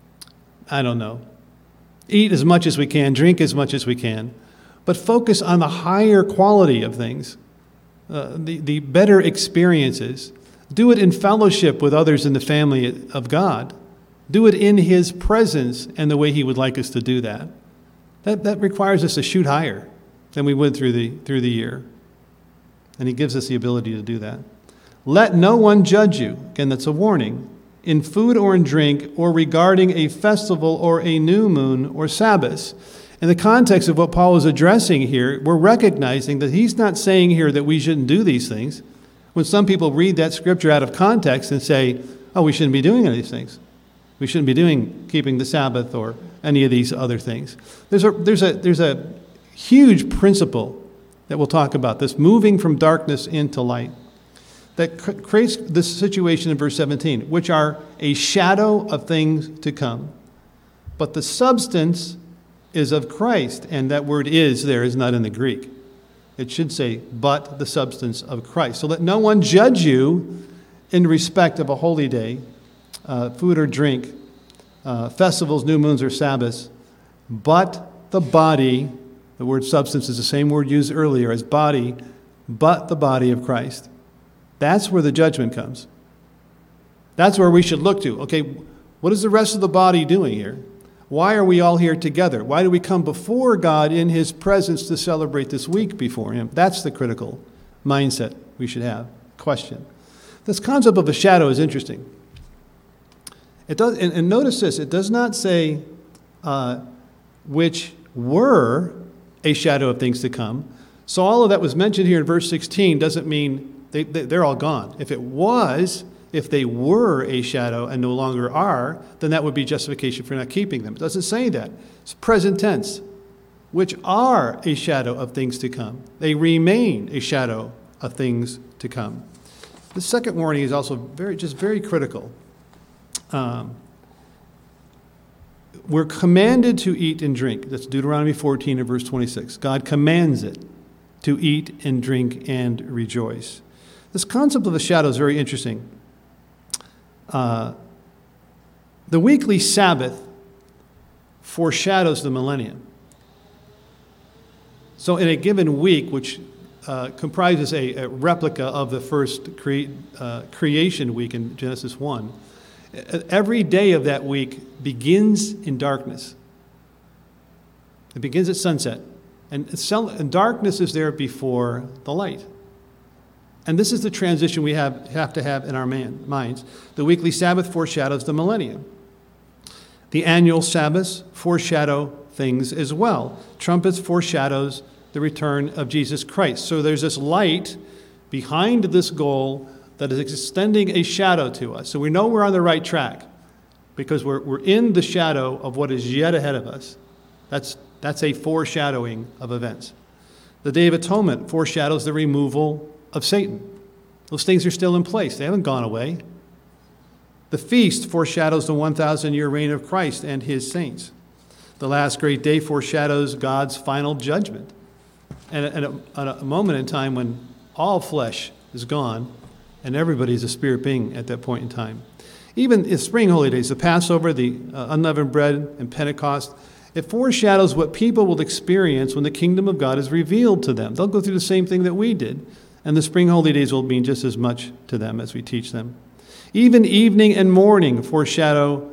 eat as much as we can, drink as much as we can, but focus on the higher quality of things, the better experiences. Do it in fellowship with others in the family of God. Do it in his presence and the way he would like us to do that. That requires us to shoot higher than we would through the year. And he gives us the ability to do that. Let no one judge you. Again, that's a warning. In food or in drink, or regarding a festival or a new moon or Sabbath. In the context of what Paul is addressing here, we're recognizing that he's not saying here that we shouldn't do these things. When some people read that scripture out of context and say, oh, we shouldn't be doing any of these things. We shouldn't be keeping the Sabbath or any of these other things. There's a huge principle that we'll talk about, this moving from darkness into light, that creates this situation in verse 17, which are a shadow of things to come. But the substance is of Christ, and that word is there is not in the Greek. It should say, but the substance of Christ. So let no one judge you in respect of a holy day, food or drink, festivals, new moons, or Sabbaths, but the body, the word substance is the same word used earlier as body, but the body of Christ. That's where the judgment comes. That's where we should look to. Okay, what is the rest of the body doing here? Why are we all here together? Why do we come before God in his presence to celebrate this week before him? That's the critical mindset we should have. Question. This concept of a shadow is interesting. It does, and notice this, it does not say which were a shadow of things to come. So all of that was mentioned here in verse 16 doesn't mean they're all gone. If they were a shadow and no longer are, then that would be justification for not keeping them. It doesn't say that. It's present tense, which are a shadow of things to come. They remain a shadow of things to come. The second warning is also very critical. We're commanded to eat and drink. That's Deuteronomy 14 and verse 26. God commands it to eat and drink and rejoice. This concept of a shadow is very interesting. The weekly Sabbath foreshadows the millennium. So in a given week, which comprises a replica of the first creation week in Genesis 1, every day of that week begins in darkness. It begins at sunset. And darkness is there before the light. And this is the transition we have to have in our minds. The weekly Sabbath foreshadows the millennium. The annual Sabbaths foreshadow things as well. Trumpets foreshadows the return of Jesus Christ. So there's this light behind this goal that is extending a shadow to us. So we know we're on the right track because we're in the shadow of what is yet ahead of us. That's a foreshadowing of events. The Day of Atonement foreshadows the removal of Satan. Those things are still in place. They haven't gone away. The feast foreshadows the 1,000-year reign of Christ and his saints. The last great day foreshadows God's final judgment. And at a moment in time when all flesh is gone and everybody's a spirit being at that point in time. Even in spring holy days, the Passover, the unleavened bread, and Pentecost, it foreshadows what people will experience when the kingdom of God is revealed to them. They'll go through the same thing that we did. And the spring holy days will mean just as much to them as we teach them. Even evening and morning foreshadow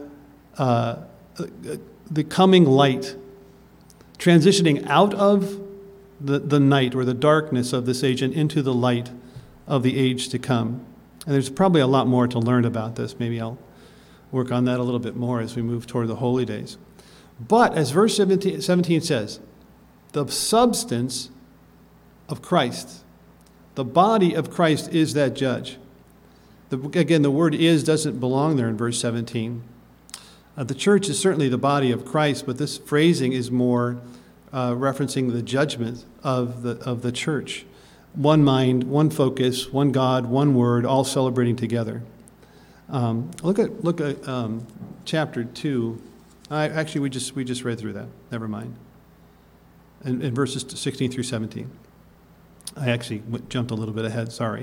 the coming light, transitioning out of the night or the darkness of this age and into the light of the age to come. And there's probably a lot more to learn about this. Maybe I'll work on that a little bit more as we move toward the holy days. But as verse 17 says, the substance of Christ, the body of Christ is that judge. Again, the word is doesn't belong there in verse 17. The church is certainly the body of Christ, but this phrasing is more referencing the judgment of the church. One mind, one focus, one God, one word, all celebrating together. Look at chapter 2. Actually, we just read through that. Never mind. In verses 16 through 17. I actually jumped a little bit ahead, sorry.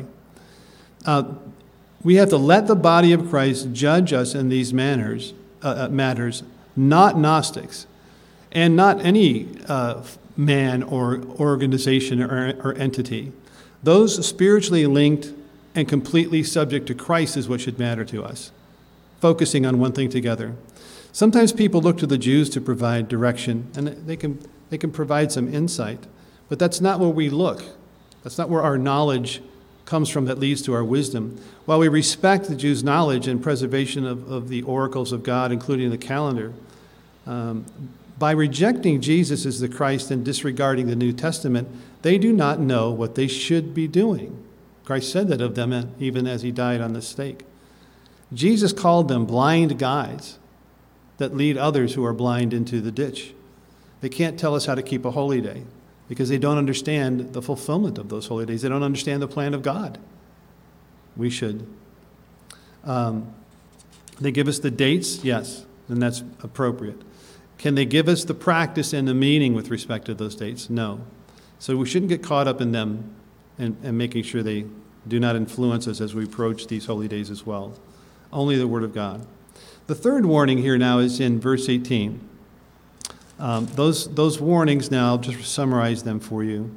We have to let the body of Christ judge us in these matters, not Gnostics, and not any man or organization or entity. Those spiritually linked and completely subject to Christ is what should matter to us, focusing on one thing together. Sometimes people look to the Jews to provide direction, and they can provide some insight, but that's not where we look. That's not where our knowledge comes from that leads to our wisdom. While we respect the Jews' knowledge and preservation of the oracles of God, including the calendar, by rejecting Jesus as the Christ and disregarding the New Testament, they do not know what they should be doing. Christ said that of them even as he died on the stake. Jesus called them blind guides that lead others who are blind into the ditch. They can't tell us how to keep a holy day because they don't understand the fulfillment of those holy days. They don't understand the plan of God. We should. They give us the dates, yes, and that's appropriate. Can they give us the practice and the meaning with respect to those dates? No. So we shouldn't get caught up in them and making sure they do not influence us as we approach these holy days as well. Only the Word of God. The third warning here now is in verse 18. Those warnings now, I'll just summarize them for you.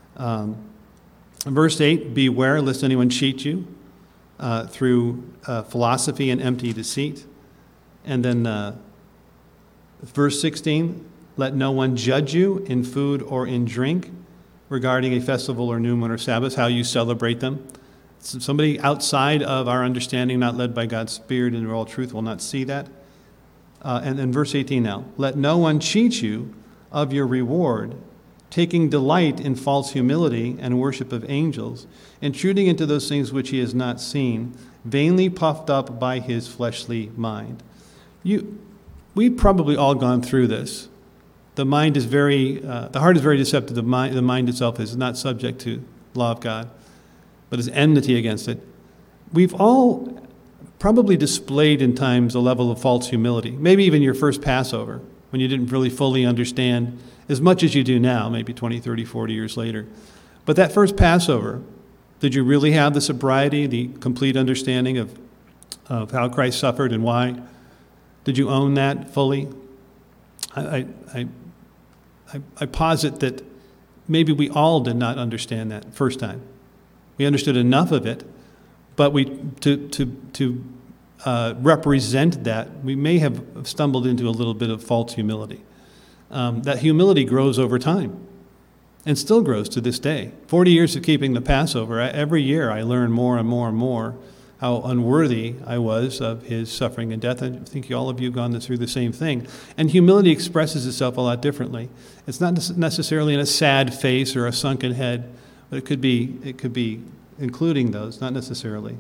Verse 8, beware lest anyone cheat you through philosophy and empty deceit. And then verse 16, let no one judge you in food or in drink regarding a festival or new moon or Sabbath, how you celebrate them. Somebody outside of our understanding, not led by God's Spirit into all truth, will not see that. And then verse 18 now. Let no one cheat you of your reward, taking delight in false humility and worship of angels, intruding into those things which he has not seen, vainly puffed up by his fleshly mind. We've probably all gone through this. The heart is very deceptive. The mind itself is not subject to the law of God, but is enmity against it. We've all probably displayed in times a level of false humility. Maybe even your first Passover, when you didn't really fully understand as much as you do now, maybe 20, 30, 40 years later. But that first Passover, did you really have the sobriety, the complete understanding of how Christ suffered and why? Did you own that fully? I posit that maybe we all did not understand that first time. We understood enough of it, but to represent that, we may have stumbled into a little bit of false humility. That humility grows over time and still grows to this day. 40 years of keeping the Passover, every year I learn more and more and more how unworthy I was of his suffering and death. I think all of you have gone through the same thing. And humility expresses itself a lot differently. It's not necessarily in a sad face or a sunken head, but it could be including those, not necessarily.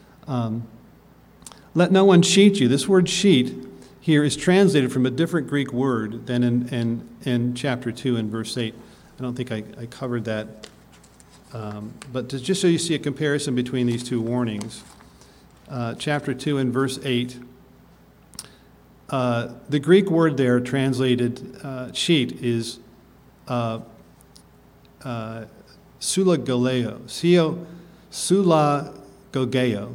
Let no one cheat you. This word cheat here is translated from a different Greek word than in chapter 2 and verse 8. I don't think I covered that. But just so you see a comparison between these two warnings, chapter 2 and verse 8, the Greek word there translated cheat is sulagogeo, sulagogeo,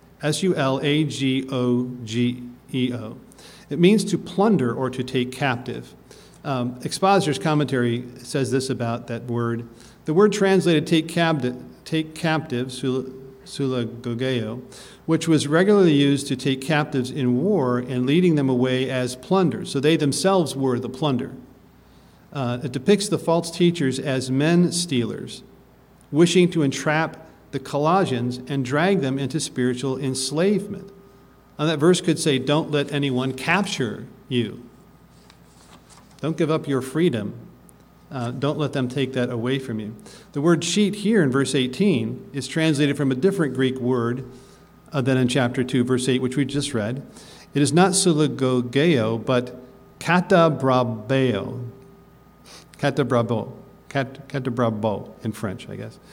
sulagogeo. It means to plunder or to take captive. Expositor's commentary says this about that word. The word translated take captive, sulagogeo, which was regularly used to take captives in war and leading them away as plunder. So they themselves were the plunder. It depicts the false teachers as men stealers, wishing to entrap the Colossians and drag them into spiritual enslavement. And that verse could say, don't let anyone capture you. Don't give up your freedom. Don't let them take that away from you. The word cheat here in verse 18 is translated from a different Greek word than in chapter 2, verse 8, which we just read. It is not sulagogeo, but katabrabo. Katabrabo in French, I guess.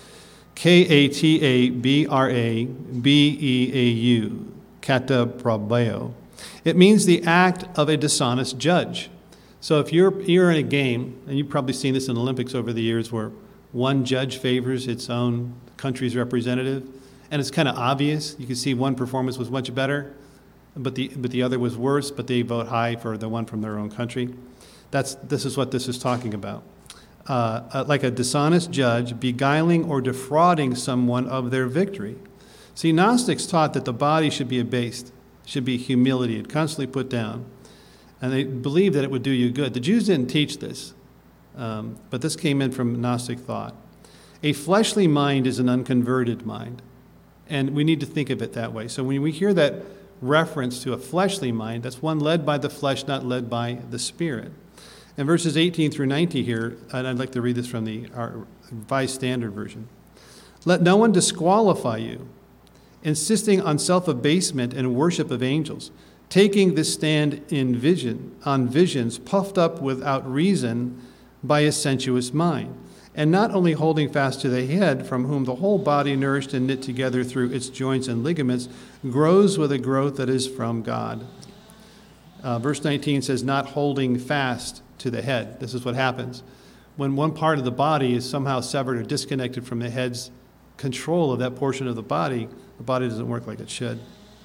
Katabrabeau. Katabrabeo. It means the act of a dishonest judge. So if you're in a game, and you've probably seen this in the Olympics over the years, where one judge favors its own country's representative, and it's kind of obvious. You can see one performance was much better, but the other was worse, but they vote high for the one from their own country. This is what this is talking about. Like a dishonest judge beguiling or defrauding someone of their victory. See, Gnostics taught that the body should be abased, should be humiliated, constantly put down. And they believed that it would do you good. The Jews didn't teach this, but this came in from Gnostic thought. A fleshly mind is an unconverted mind, and we need to think of it that way. So when we hear that reference to a fleshly mind, that's one led by the flesh, not led by the Spirit. In verses 18 through 19 here, and I'd like to read this from our Revised Standard Version. Let no one disqualify you, insisting on self-abasement and worship of angels, taking this stand on visions, puffed up without reason by a sensuous mind, and not only holding fast to the head, from whom the whole body, nourished and knit together through its joints and ligaments, grows with a growth that is from God. Verse 19 says, not holding fast to the head. This is what happens. When one part of the body is somehow severed or disconnected from the head's control of that portion of the body doesn't work like it should.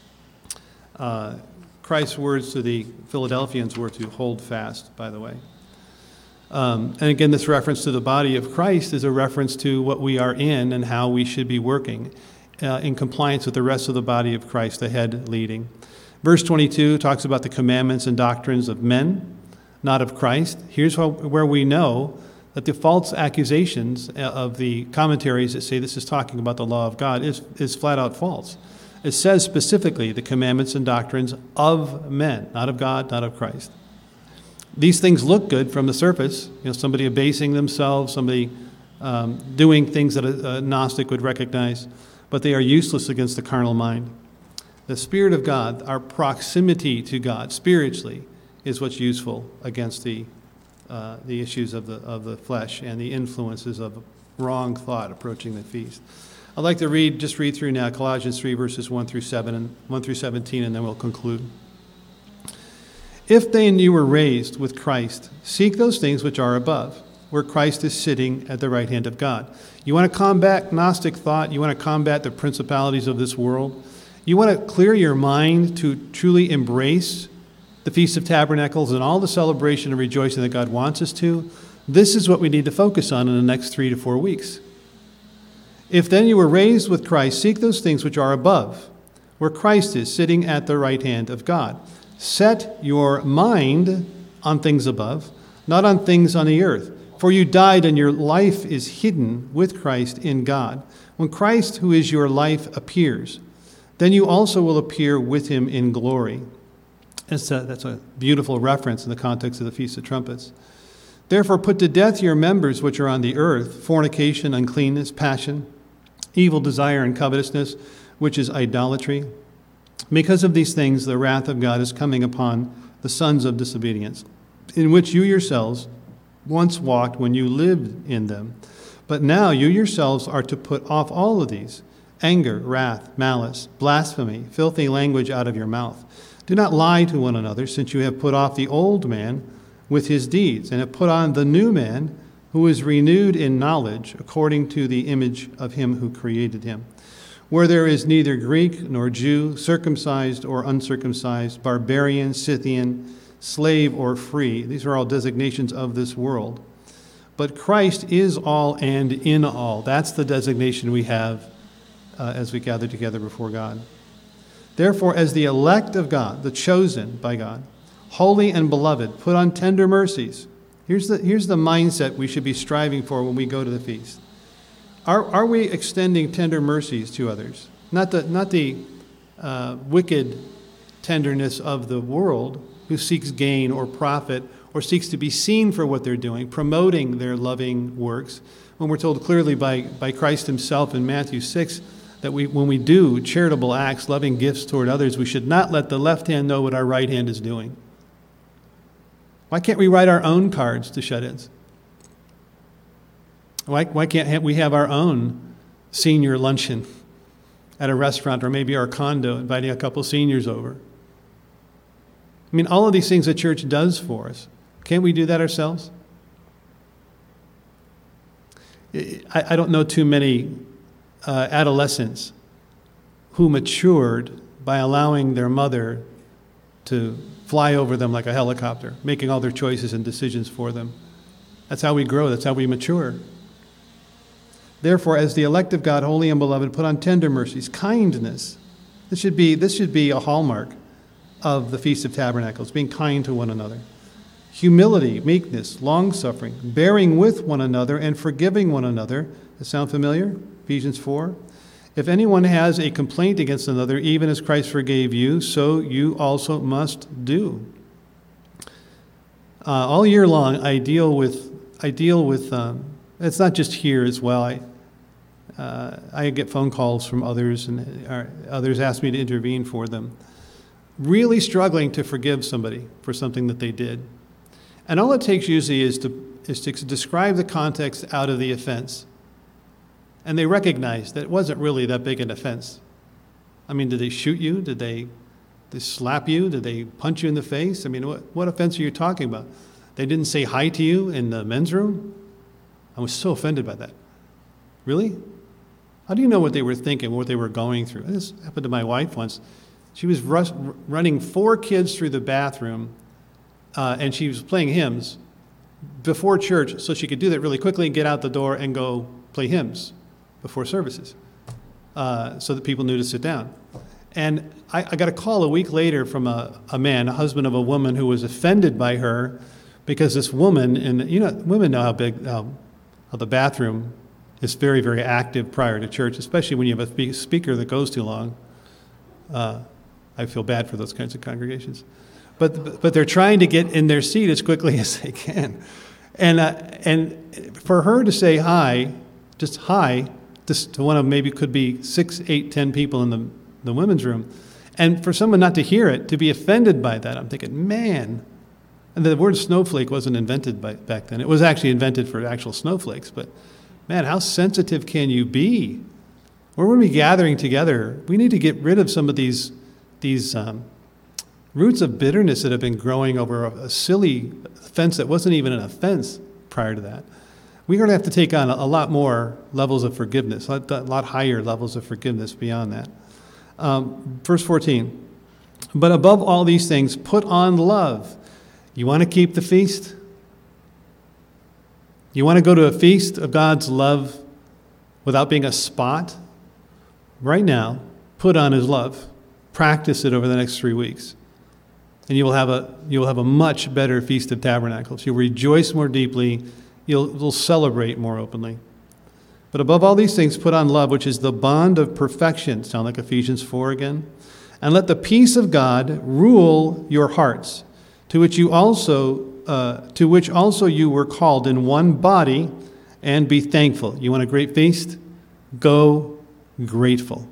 Christ's words to the Philadelphians were to hold fast, by the way. And again, this reference to the body of Christ is a reference to what we are in and how we should be working in compliance with the rest of the body of Christ, the head leading. Verse 22 talks about the commandments and doctrines of men, not of Christ. Here's where we know that the false accusations of the commentaries that say this is talking about the law of God is flat out false. It says specifically the commandments and doctrines of men, not of God, not of Christ. These things look good from the surface, somebody abasing themselves, somebody doing things that a Gnostic would recognize, but they are useless against the carnal mind. The Spirit of God, our proximity to God spiritually, is what's useful against the issues of the flesh and the influences of wrong thought approaching the feast. I'd like to read through now Colossians 3 verses 1 through 17, and then we'll conclude. If then you were raised with Christ, seek those things which are above, where Christ is sitting at the right hand of God. You want to combat Gnostic thought? You want to combat the principalities of this world? You want to clear your mind to truly embrace the Feast of Tabernacles and all the celebration and rejoicing that God wants us to? This is what we need to focus on in the next 3 to 4 weeks. If then you were raised with Christ, seek those things which are above, where Christ is sitting at the right hand of God. Set your mind on things above, not on things on the earth. For you died, and your life is hidden with Christ in God. When Christ, who is your life, appears, then you also will appear with him in glory. That's a beautiful reference in the context of the Feast of Trumpets. Therefore put to death your members which are on the earth, fornication, uncleanness, passion, evil desire, and covetousness, which is idolatry. Because of these things, the wrath of God is coming upon the sons of disobedience, in which you yourselves once walked when you lived in them. But now you yourselves are to put off all of these: anger, wrath, malice, blasphemy, filthy language out of your mouth. Do not lie to one another, since you have put off the old man with his deeds, and have put on the new man, who is renewed in knowledge according to the image of him who created him. Where there is neither Greek nor Jew, circumcised or uncircumcised, barbarian, Scythian, slave or free. These are all designations of this world. But Christ is all and in all. That's the designation we have as we gather together before God. Therefore, as the elect of God, the chosen by God, holy and beloved, put on tender mercies. Here's the mindset we should be striving for when we go to the feast. Are we extending tender mercies to others? Not the wicked tenderness of the world who seeks gain or profit or seeks to be seen for what they're doing, promoting their loving works, when we're told clearly by Christ himself in Matthew 6 that when we do charitable acts, loving gifts toward others, we should not let the left hand know what our right hand is doing. Why can't we write our own cards to shut-ins? Why can't we have our own senior luncheon at a restaurant or maybe our condo, inviting a couple seniors over? I mean, all of these things the church does for us. Can't we do that ourselves? I don't know too many adolescents who matured by allowing their mother to fly over them like a helicopter, making all their choices and decisions for them. That's how we grow. That's how we mature. Therefore, as the elect of God, holy and beloved, put on tender mercies, kindness. This should be a hallmark of the Feast of Tabernacles, being kind to one another. Humility, meekness, long-suffering, bearing with one another and forgiving one another. Does that sound familiar? Ephesians 4. If anyone has a complaint against another, even as Christ forgave you, so you also must do. All year long, I deal with. It's not just here as well. I get phone calls from others, and others ask me to intervene for them. Really struggling to forgive somebody for something that they did, and all it takes usually is to describe the context out of the offense. And they recognize that it wasn't really that big an offense. I mean, did they shoot you? Did they slap you? Did they punch you in the face? I mean, what offense are you talking about? They didn't say hi to you in the men's room? I was so offended by that. Really? How do you know what they were thinking, what they were going through? This happened to my wife once. She was running 4 kids through the bathroom, and she was playing hymns before church so she could do that really quickly and get out the door and go play hymns before services, so that people knew to sit down. And I got a call a week later from a man, a husband of a woman who was offended by her because this woman, and women know how the bathroom is very, very active prior to church, especially when you have a speaker that goes too long. I feel bad for those kinds of congregations. But they're trying to get in their seat as quickly as they can. And for her to say hi, just to one of maybe could be 6, 8, 10 people in the women's room, and for someone not to hear it, to be offended by that, I'm thinking, man. And the word snowflake wasn't invented back then. It was actually invented for actual snowflakes, but man, how sensitive can you be? We're going to be gathering together. We need to get rid of some of these roots of bitterness that have been growing over a silly offense that wasn't even an offense prior to that. We're going to have to take on a lot more levels of forgiveness, a lot higher levels of forgiveness beyond that. Verse 14, but above all these things, put on love. You want to keep the feast? You want to go to a feast of God's love without being a spot? Right now, put on his love. Practice it over the next 3 weeks. And you will have a much better Feast of Tabernacles. You'll rejoice more deeply. You'll celebrate more openly. But above all these things, put on love, which is the bond of perfection. Sound like Ephesians 4 again? And let the peace of God rule your hearts, to which also you were called in one body, and be thankful. You want a great feast? Go grateful.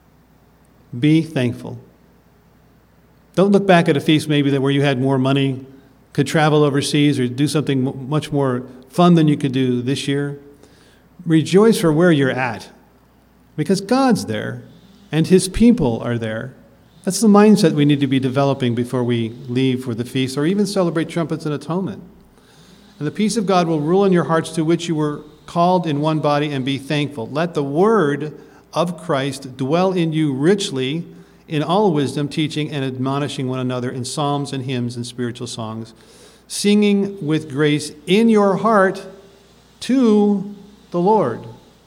Be thankful. Don't look back at a feast maybe where you had more money, could travel overseas, or do something much more fun than you could do this year. Rejoice for where you're at, because God's there, and his people are there. That's the mindset we need to be developing before we leave for the feast, or even celebrate trumpets and atonement. And the peace of God will rule in your hearts, to which you were called in one body, and be thankful. Let the word of Christ dwell in you richly in all wisdom, teaching and admonishing one another in psalms and hymns and spiritual songs, singing with grace in your heart to the Lord.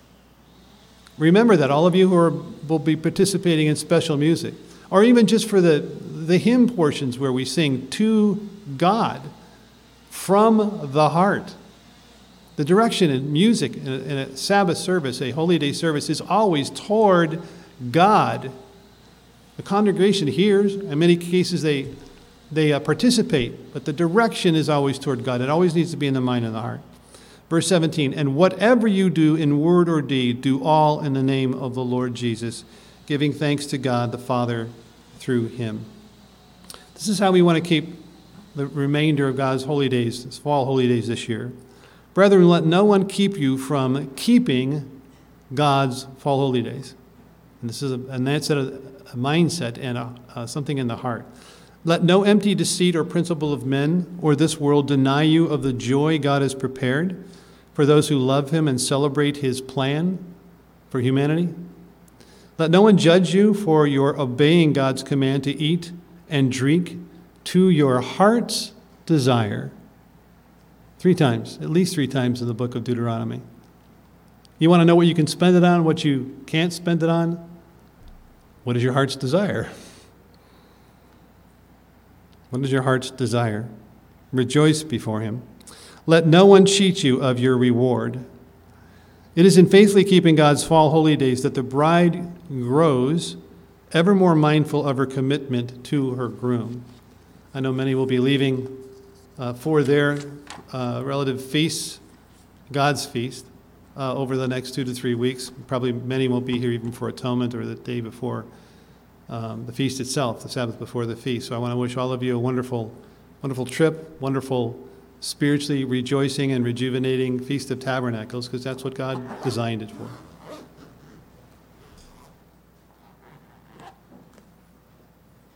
Remember that, all of you who will be participating in special music, or even just for the hymn portions where we sing to God from the heart. The direction in music, in a Sabbath service, a holy day service, is always toward God. The congregation hears, in many cases they participate, but the direction is always toward God. It always needs to be in the mind and the heart. Verse 17, and whatever you do in word or deed, do all in the name of the Lord Jesus, giving thanks to God the Father through him. This is how we want to keep the remainder of God's holy days, this fall holy days this year. Brethren, let no one keep you from keeping God's fall holy days. And this is a mindset and something in the heart. Let no empty deceit or principle of men or this world deny you of the joy God has prepared for those who love him and celebrate his plan for humanity. Let no one judge you for your obeying God's command to eat and drink to your heart's desire. 3 times, at least 3 times in the book of Deuteronomy. You want to know what you can spend it on, what you can't spend it on? What is your heart's desire? What is your heart's desire? Rejoice before him. Let no one cheat you of your reward. It is in faithfully keeping God's fall holy days that the bride grows ever more mindful of her commitment to her groom. I know many will be leaving for their relative feasts, God's feast, over the next 2 to 3 weeks. Probably many won't be here even for atonement or the day before the feast itself, the Sabbath before the feast. So I want to wish all of you a wonderful, wonderful trip, wonderful spiritually rejoicing and rejuvenating Feast of Tabernacles, because that's what God designed it for.